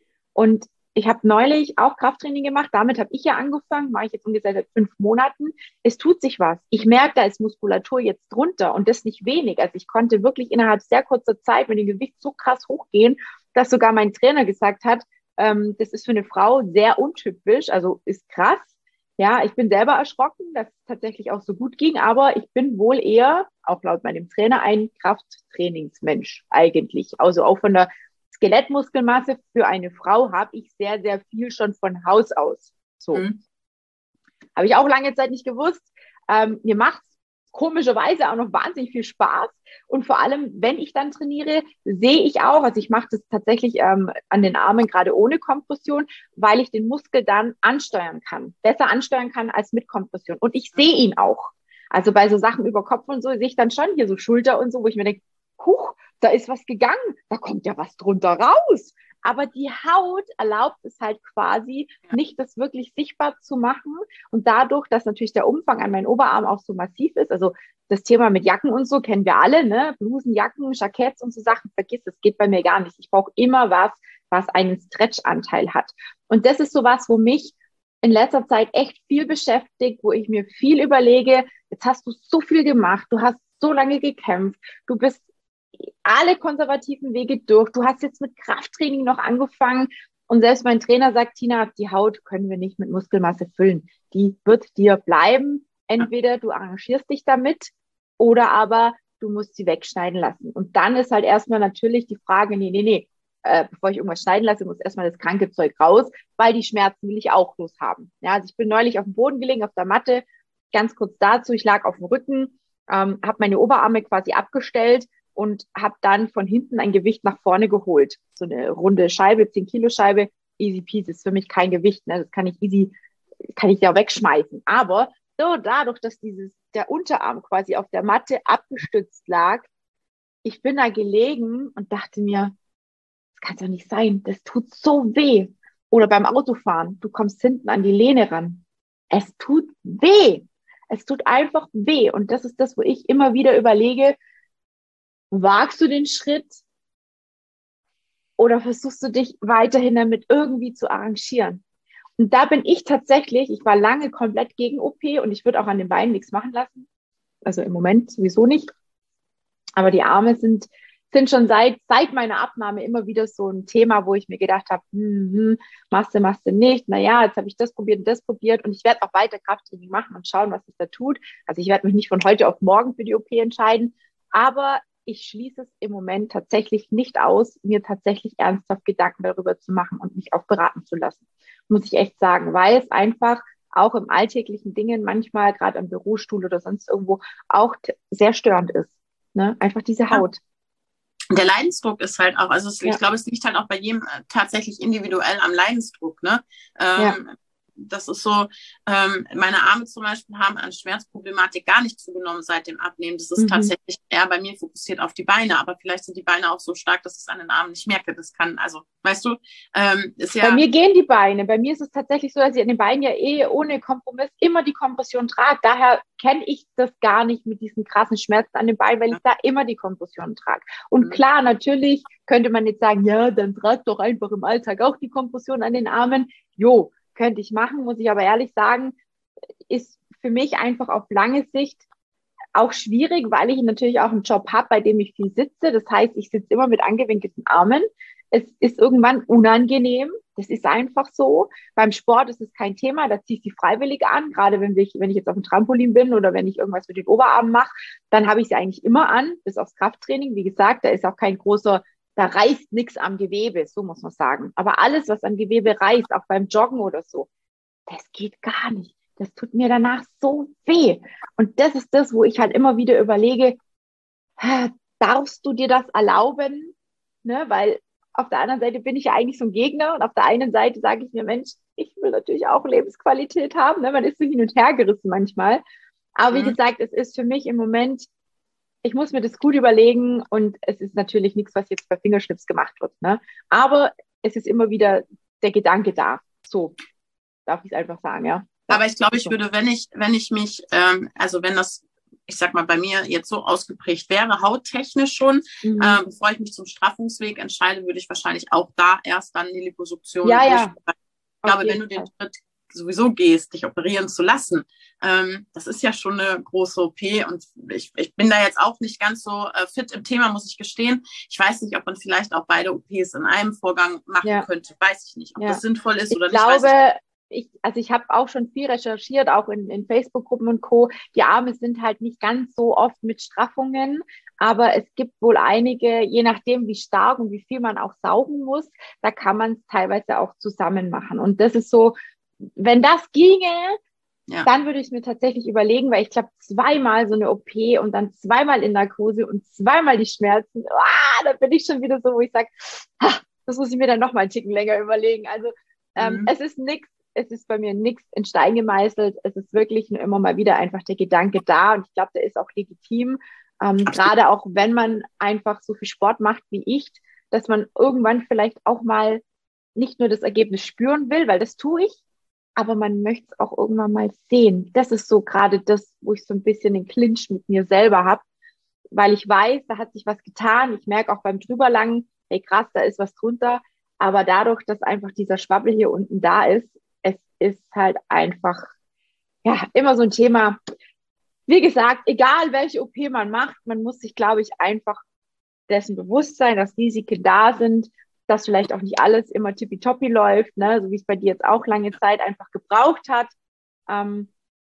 Und ich habe neulich auch Krafttraining gemacht. Damit habe ich ja angefangen, mache ich jetzt ungefähr seit fünf Monaten. Es tut sich was. Ich merke, da ist Muskulatur jetzt drunter und das nicht wenig. Also ich konnte wirklich innerhalb sehr kurzer Zeit mit dem Gewicht so krass hochgehen, dass sogar mein Trainer gesagt hat, ähm, das ist für eine Frau sehr untypisch, also ist krass. Ja, ich bin selber erschrocken, dass es tatsächlich auch so gut ging, aber ich bin wohl eher, auch laut meinem Trainer, ein Krafttrainingsmensch eigentlich. Also auch von der Skelettmuskelmasse für eine Frau habe ich sehr, sehr viel schon von Haus aus. So. Mhm. Habe ich auch lange Zeit nicht gewusst. Ähm, mir macht es komischerweise auch noch wahnsinnig viel Spaß. Und vor allem, wenn ich dann trainiere, sehe ich auch, also ich mache das tatsächlich ähm, an den Armen gerade ohne Kompression, weil ich den Muskel dann ansteuern kann. Besser ansteuern kann als mit Kompression. Und ich sehe ihn auch. Also bei so Sachen über Kopf und so sehe ich dann schon hier so Schulter und so, wo ich mir denke, huch, da ist was gegangen, da kommt ja was drunter raus. Aber die Haut erlaubt es halt quasi nicht, das wirklich sichtbar zu machen. Und dadurch, dass natürlich der Umfang an meinem Oberarm auch so massiv ist, also das Thema mit Jacken und so kennen wir alle, ne? Blusen, Jacken, Jacketts und so Sachen, vergiss, das geht bei mir gar nicht. Ich brauche immer was, was einen Stretch-Anteil hat. Und das ist sowas, wo mich in letzter Zeit echt viel beschäftigt, wo ich mir viel überlege, jetzt hast du so viel gemacht, du hast so lange gekämpft, du bist alle konservativen Wege durch. Du hast jetzt mit Krafttraining noch angefangen und selbst mein Trainer sagt, Tina, die Haut können wir nicht mit Muskelmasse füllen. Die wird dir bleiben. Entweder du arrangierst dich damit oder aber du musst sie wegschneiden lassen. Und dann ist halt erstmal natürlich die Frage, nee, nee, nee, äh, bevor ich irgendwas schneiden lasse, muss erstmal das kranke Zeug raus, weil die Schmerzen will ich auch loshaben. Ja, also ich bin neulich auf dem Boden gelegen, auf der Matte, ganz kurz dazu, ich lag auf dem Rücken, ähm, habe meine Oberarme quasi abgestellt und habe dann von hinten ein Gewicht nach vorne geholt. So eine runde Scheibe, zehn Kilo Scheibe, easy peasy, ist für mich kein Gewicht, ne? Das kann ich easy, kann ich ja wegschmeißen. Aber so dadurch, dass dieses, der Unterarm quasi auf der Matte abgestützt lag, ich bin da gelegen und dachte mir, das kann doch nicht sein, das tut so weh. Oder beim Autofahren, du kommst hinten an die Lehne ran. Es tut weh. Es tut einfach weh. Und das ist das, wo ich immer wieder überlege, wagst du den Schritt oder versuchst du dich weiterhin damit irgendwie zu arrangieren? Und da bin ich tatsächlich, ich war lange komplett gegen O P und ich würde auch an den Beinen nichts machen lassen. Also im Moment sowieso nicht. Aber die Arme sind, sind schon seit, seit meiner Abnahme immer wieder so ein Thema, wo ich mir gedacht habe, hm, hm, machst du, machst du nicht. Naja, jetzt habe ich das probiert und das probiert und ich werde auch weiter Krafttraining machen und schauen, was sich da tut. Also ich werde mich nicht von heute auf morgen für die O P entscheiden, aber ich schließe es im Moment tatsächlich nicht aus, mir tatsächlich ernsthaft Gedanken darüber zu machen und mich auch beraten zu lassen. Muss ich echt sagen, weil es einfach auch im alltäglichen Dingen manchmal, gerade am Bürostuhl oder sonst irgendwo, auch t- sehr störend ist. Ne? Einfach diese Haut. Der Leidensdruck ist halt auch, also es, Ja. ich glaube, es liegt halt auch bei jedem äh, tatsächlich individuell am Leidensdruck. Ne? Ähm, Ja. Das ist so, ähm, meine Arme zum Beispiel haben an Schmerzproblematik gar nicht zugenommen seit dem Abnehmen. Das ist Mhm. tatsächlich eher bei mir fokussiert auf die Beine, aber vielleicht sind die Beine auch so stark, dass ich es an den Armen nicht merke. Das kann, also, weißt du, ähm, ist ja... Bei mir gehen die Beine. Bei mir ist es tatsächlich so, dass ich an den Beinen ja eh ohne Kompromiss immer die Kompression trage. Daher kenne ich das gar nicht mit diesen krassen Schmerzen an den Beinen, weil ich da immer die Kompression trage. Und Mhm. klar, natürlich könnte man jetzt sagen, ja, dann trag doch einfach im Alltag auch die Kompression an den Armen. Jo, könnte ich machen, muss ich aber ehrlich sagen, ist für mich einfach auf lange Sicht auch schwierig, weil ich natürlich auch einen Job habe, bei dem ich viel sitze. Das heißt, ich sitze immer mit angewinkelten Armen. Es ist irgendwann unangenehm. Das ist einfach so. Beim Sport ist es kein Thema. Da ziehe ich sie freiwillig an. Gerade wenn ich, wenn ich jetzt auf dem Trampolin bin oder wenn ich irgendwas mit den Oberarmen mache, dann habe ich sie eigentlich immer an, bis aufs Krafttraining. Wie gesagt, da ist auch kein großer, da reißt nichts am Gewebe, so muss man sagen. Aber alles, was am Gewebe reißt, auch beim Joggen oder so, das geht gar nicht. Das tut mir danach so weh. Und das ist das, wo ich halt immer wieder überlege, darfst du dir das erlauben? Ne? Weil auf der anderen Seite bin ich ja eigentlich so ein Gegner und auf der einen Seite sage ich mir, Mensch, ich will natürlich auch Lebensqualität haben. Ne? Man ist so hin und her gerissen manchmal. Aber wie Mhm. gesagt, es ist für mich im Moment ich muss mir das gut überlegen und es ist natürlich nichts, was jetzt per Fingerschnips gemacht wird. Ne? Aber es ist immer wieder der Gedanke da. So darf ich es einfach sagen, ja. Aber ich glaube, ich würde, wenn ich, wenn ich mich, ähm, also wenn das, ich sag mal, bei mir jetzt so ausgeprägt wäre, hauttechnisch schon, Mhm. ähm, bevor ich mich zum Straffungsweg entscheide, würde ich wahrscheinlich auch da erst dann die Liposuktion Ja, ja. durchführen. Ich glaube, wenn du den Schritt sowieso gehst, dich operieren zu lassen, ähm, das ist ja schon eine große O P und ich, ich bin da jetzt auch nicht ganz so äh, fit im Thema, muss ich gestehen. Ich weiß nicht, ob man vielleicht auch beide O Ps in einem Vorgang machen ja. könnte. Weiß ich nicht, ob ja. das sinnvoll ist ich oder glaube, nicht. Weiß ich. Ich, also ich habe auch schon viel recherchiert, auch in, in Facebook-Gruppen und Co. Die Arme sind halt nicht ganz so oft mit Straffungen, aber es gibt wohl einige, je nachdem wie stark und wie viel man auch saugen muss, da kann man es teilweise auch zusammen machen. Und das ist so, wenn das ginge, ja. dann würde ich mir tatsächlich überlegen, weil ich glaube, zweimal so eine O P und dann zweimal in Narkose und zweimal die Schmerzen, ah, da bin ich schon wieder so, wo ich sage, das muss ich mir dann noch mal einen Ticken länger überlegen. Also ähm, mhm. es ist nichts, es ist bei mir nichts in Stein gemeißelt. Es ist wirklich nur immer mal wieder einfach der Gedanke da und ich glaube, der ist auch legitim. Ähm, gerade auch, wenn man einfach so viel Sport macht wie ich, dass man irgendwann vielleicht auch mal nicht nur das Ergebnis spüren will, weil das tue ich, aber man möchte es auch irgendwann mal sehen. Das ist so gerade das, wo ich so ein bisschen den Clinch mit mir selber habe, weil ich weiß, da hat sich was getan. Ich merke auch beim Drüberlangen, hey krass, da ist was drunter. Aber dadurch, dass einfach dieser Schwabbel hier unten da ist, es ist halt einfach, ja, immer so ein Thema. Wie gesagt, egal welche O P man macht, man muss sich, glaube ich, einfach dessen bewusst sein, dass Risiken da sind, dass vielleicht auch nicht alles immer tippitoppi läuft, ne? So wie es bei dir jetzt auch lange Zeit einfach gebraucht hat. Ähm,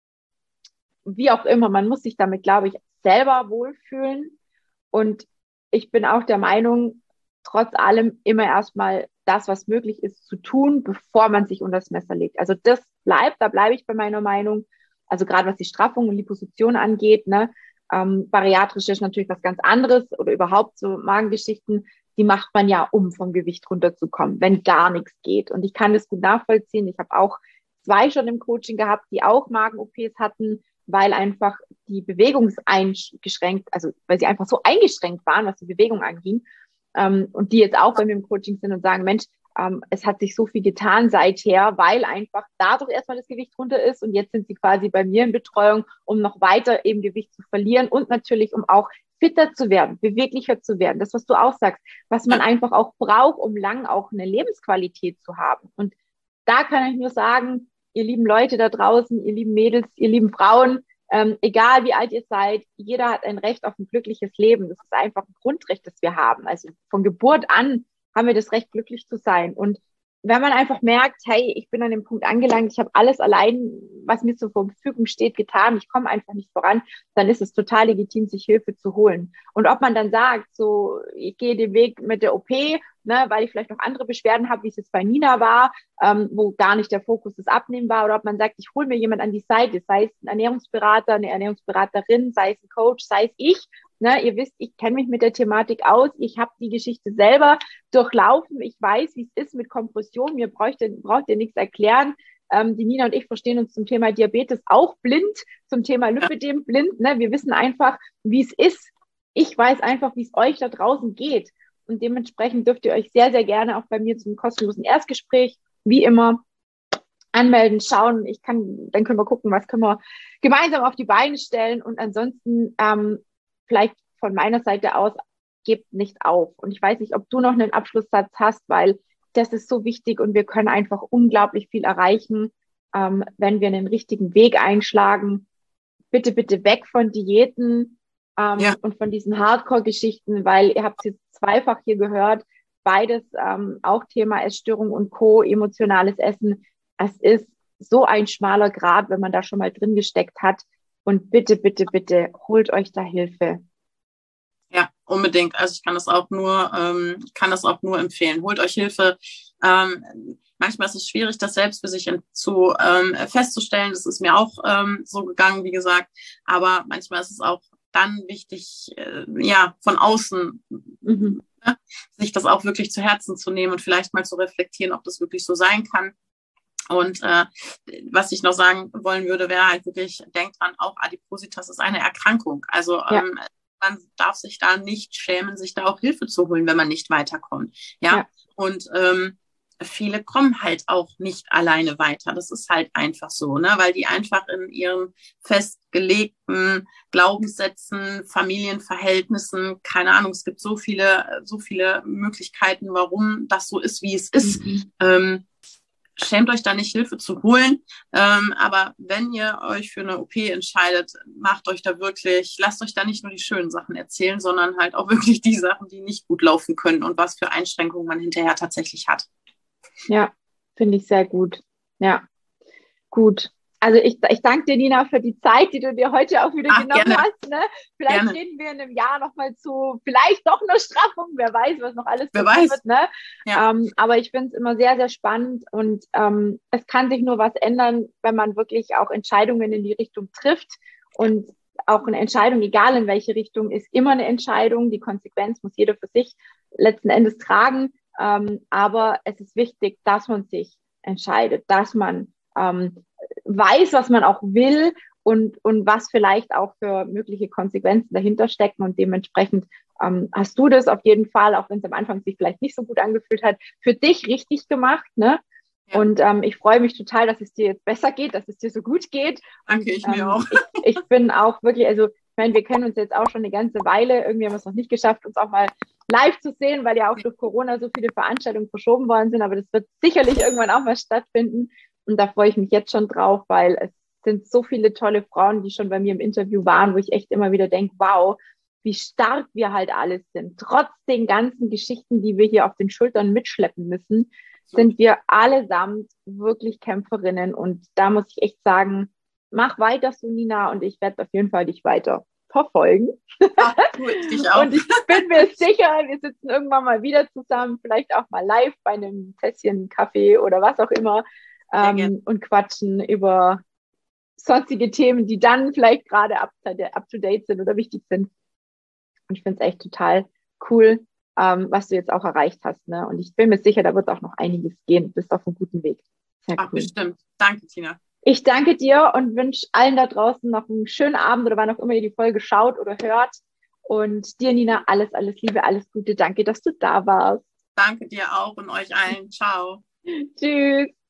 wie auch immer, man muss sich damit, glaube ich, selber wohlfühlen. Und ich bin auch der Meinung, trotz allem immer erstmal das, was möglich ist, zu tun, bevor man sich unter das Messer legt. Also das bleibt, da bleibe ich bei meiner Meinung. Also gerade was die Straffung und Liposuktion angeht, ne? Ähm, bariatrisch ist natürlich was ganz anderes oder überhaupt so Magengeschichten, die macht man ja, um vom Gewicht runterzukommen, wenn gar nichts geht. Und ich kann das gut nachvollziehen. Ich habe auch zwei schon im Coaching gehabt, die auch Magen-O Ps hatten, weil einfach die Bewegungseingeschränkt, also weil sie einfach so eingeschränkt waren, was die Bewegung anging. Ähm, und die jetzt auch bei mir im Coaching sind und sagen, Mensch, ähm, es hat sich so viel getan seither, weil einfach dadurch erstmal das Gewicht runter ist und jetzt sind sie quasi bei mir in Betreuung, um noch weiter eben Gewicht zu verlieren und natürlich, um auch fitter zu werden, beweglicher zu werden. Das, was du auch sagst, was man einfach auch braucht, um lang auch eine Lebensqualität zu haben. Und da kann ich nur sagen, ihr lieben Leute da draußen, ihr lieben Mädels, ihr lieben Frauen, ähm, egal wie alt ihr seid, jeder hat ein Recht auf ein glückliches Leben. Das ist einfach ein Grundrecht, das wir haben. Also von Geburt an haben wir das Recht, glücklich zu sein. Und wenn man einfach merkt, hey, ich bin an dem Punkt angelangt, ich habe alles allein, was mir zur Verfügung steht, getan, ich komme einfach nicht voran, dann ist es total legitim, sich Hilfe zu holen. Und ob man dann sagt, so, ich gehe den Weg mit der O P, ne, weil ich vielleicht noch andere Beschwerden habe, wie es jetzt bei Nina war, ähm, wo gar nicht der Fokus des Abnehmen war, oder ob man sagt, ich hole mir jemand an die Seite, sei es ein Ernährungsberater, eine Ernährungsberaterin, sei es ein Coach, sei es ich. Ne, ihr wisst, ich kenne mich mit der Thematik aus. Ich habe die Geschichte selber durchlaufen. Ich weiß, wie es ist mit Kompression. Mir braucht ihr, braucht ihr nichts erklären. Ähm, die Nina und ich verstehen uns zum Thema Diabetes auch blind, zum Thema Lymphödem blind. Ne? Wir wissen einfach, wie es ist. Ich weiß einfach, wie es euch da draußen geht. Und dementsprechend dürft ihr euch sehr, sehr gerne auch bei mir zum kostenlosen Erstgespräch, wie immer, anmelden, schauen. Ich kann, dann können wir gucken, was können wir gemeinsam auf die Beine stellen. Und ansonsten ähm, vielleicht von meiner Seite aus, gebt nicht auf. Und ich weiß nicht, ob du noch einen Abschlusssatz hast, weil das ist so wichtig und wir können einfach unglaublich viel erreichen, ähm, wenn wir einen richtigen Weg einschlagen. Bitte, bitte weg von Diäten ähm, ja. und von diesen Hardcore-Geschichten, weil ihr habt es jetzt zweifach hier gehört, beides ähm, auch Thema Essstörung und Co., emotionales Essen. Es ist so ein schmaler Grat, wenn man da schon mal drin gesteckt hat. Und bitte, bitte, bitte, holt euch da Hilfe. Ja, unbedingt. Also ich kann das auch nur, ähm, kann das auch nur empfehlen. Holt euch Hilfe. Ähm, manchmal ist es schwierig, das selbst für sich zu ähm, festzustellen. Das ist mir auch ähm, so gegangen, wie gesagt. Aber manchmal ist es auch dann wichtig, äh, ja, von außen mhm. ne, sich das auch wirklich zu Herzen zu nehmen und vielleicht mal zu reflektieren, ob das wirklich so sein kann. Und äh, was ich noch sagen wollen würde, wäre halt wirklich, denkt dran, auch Adipositas ist eine Erkrankung. Also ja. ähm, man darf sich da nicht schämen, sich da auch Hilfe zu holen, wenn man nicht weiterkommt. Ja, ja. Und ähm, viele kommen halt auch nicht alleine weiter. Das ist halt einfach so, ne? Weil die einfach in ihren festgelegten Glaubenssätzen, Familienverhältnissen, keine Ahnung, es gibt so viele, so viele Möglichkeiten, warum das so ist, wie es ist. Mhm. Ähm, schämt euch da nicht, Hilfe zu holen. Ähm, aber wenn ihr euch für eine O P entscheidet, macht euch da wirklich, lasst euch da nicht nur die schönen Sachen erzählen, sondern halt auch wirklich die Sachen, die nicht gut laufen können und was für Einschränkungen man hinterher tatsächlich hat. Ja, finde ich sehr gut. Ja, gut. Also ich, ich danke dir, Nina, für die Zeit, die du dir heute auch wieder Ach, genommen gerne. hast. Ne? Vielleicht gerne. Reden wir in einem Jahr nochmal zu, vielleicht doch eine Straffung, wer weiß, was noch alles wer weiß. wird. Ne? Ja. Ähm, aber ich finde es immer sehr, sehr spannend und ähm, es kann sich nur was ändern, wenn man wirklich auch Entscheidungen in die Richtung trifft. Und auch eine Entscheidung, egal in welche Richtung, ist immer eine Entscheidung. Die Konsequenz muss jeder für sich letzten Endes tragen. Ähm, aber es ist wichtig, dass man sich entscheidet, dass man ähm, weiß, was man auch will und, und was vielleicht auch für mögliche Konsequenzen dahinter stecken. Und dementsprechend ähm, hast du das auf jeden Fall, auch wenn es am Anfang sich vielleicht nicht so gut angefühlt hat, für dich richtig gemacht, ne? Ja. Und ähm, ich freue mich total, dass es dir jetzt besser geht, dass es dir so gut geht. Danke, ich ähm, mir auch. Ich, ich bin auch wirklich, also ich meine, wir kennen uns jetzt auch schon eine ganze Weile. Irgendwie haben wir es noch nicht geschafft, uns auch mal live zu sehen, weil ja auch durch Corona so viele Veranstaltungen verschoben worden sind. Aber das wird sicherlich irgendwann auch mal stattfinden. Und da freue ich mich jetzt schon drauf, weil es sind so viele tolle Frauen, die schon bei mir im Interview waren, wo ich echt immer wieder denke, wow, wie stark wir halt alles sind. Trotz den ganzen Geschichten, die wir hier auf den Schultern mitschleppen müssen, sind wir allesamt wirklich Kämpferinnen. Und da muss ich echt sagen, mach weiter so, Nina, und ich werde auf jeden Fall dich weiter verfolgen. Ach, cool, ich auch. Und ich bin mir sicher, wir sitzen irgendwann mal wieder zusammen, vielleicht auch mal live bei einem Tässchen Kaffee oder was auch immer ähm, und quatschen über sonstige Themen, die dann vielleicht gerade up, up to date sind oder wichtig sind. Und ich finde es echt total cool, ähm, was du jetzt auch erreicht hast. Ne? Und ich bin mir sicher, da wird auch noch einiges gehen. Du bist auf einem guten Weg. Sehr Ach, cool. Bestimmt. Danke, Tina. Ich danke dir und wünsche allen da draußen noch einen schönen Abend oder wann auch immer ihr die Folge schaut oder hört. Und dir, Nina, alles, alles Liebe, alles Gute. Danke, dass du da warst. Danke dir auch und euch allen. Ciao. Tschüss.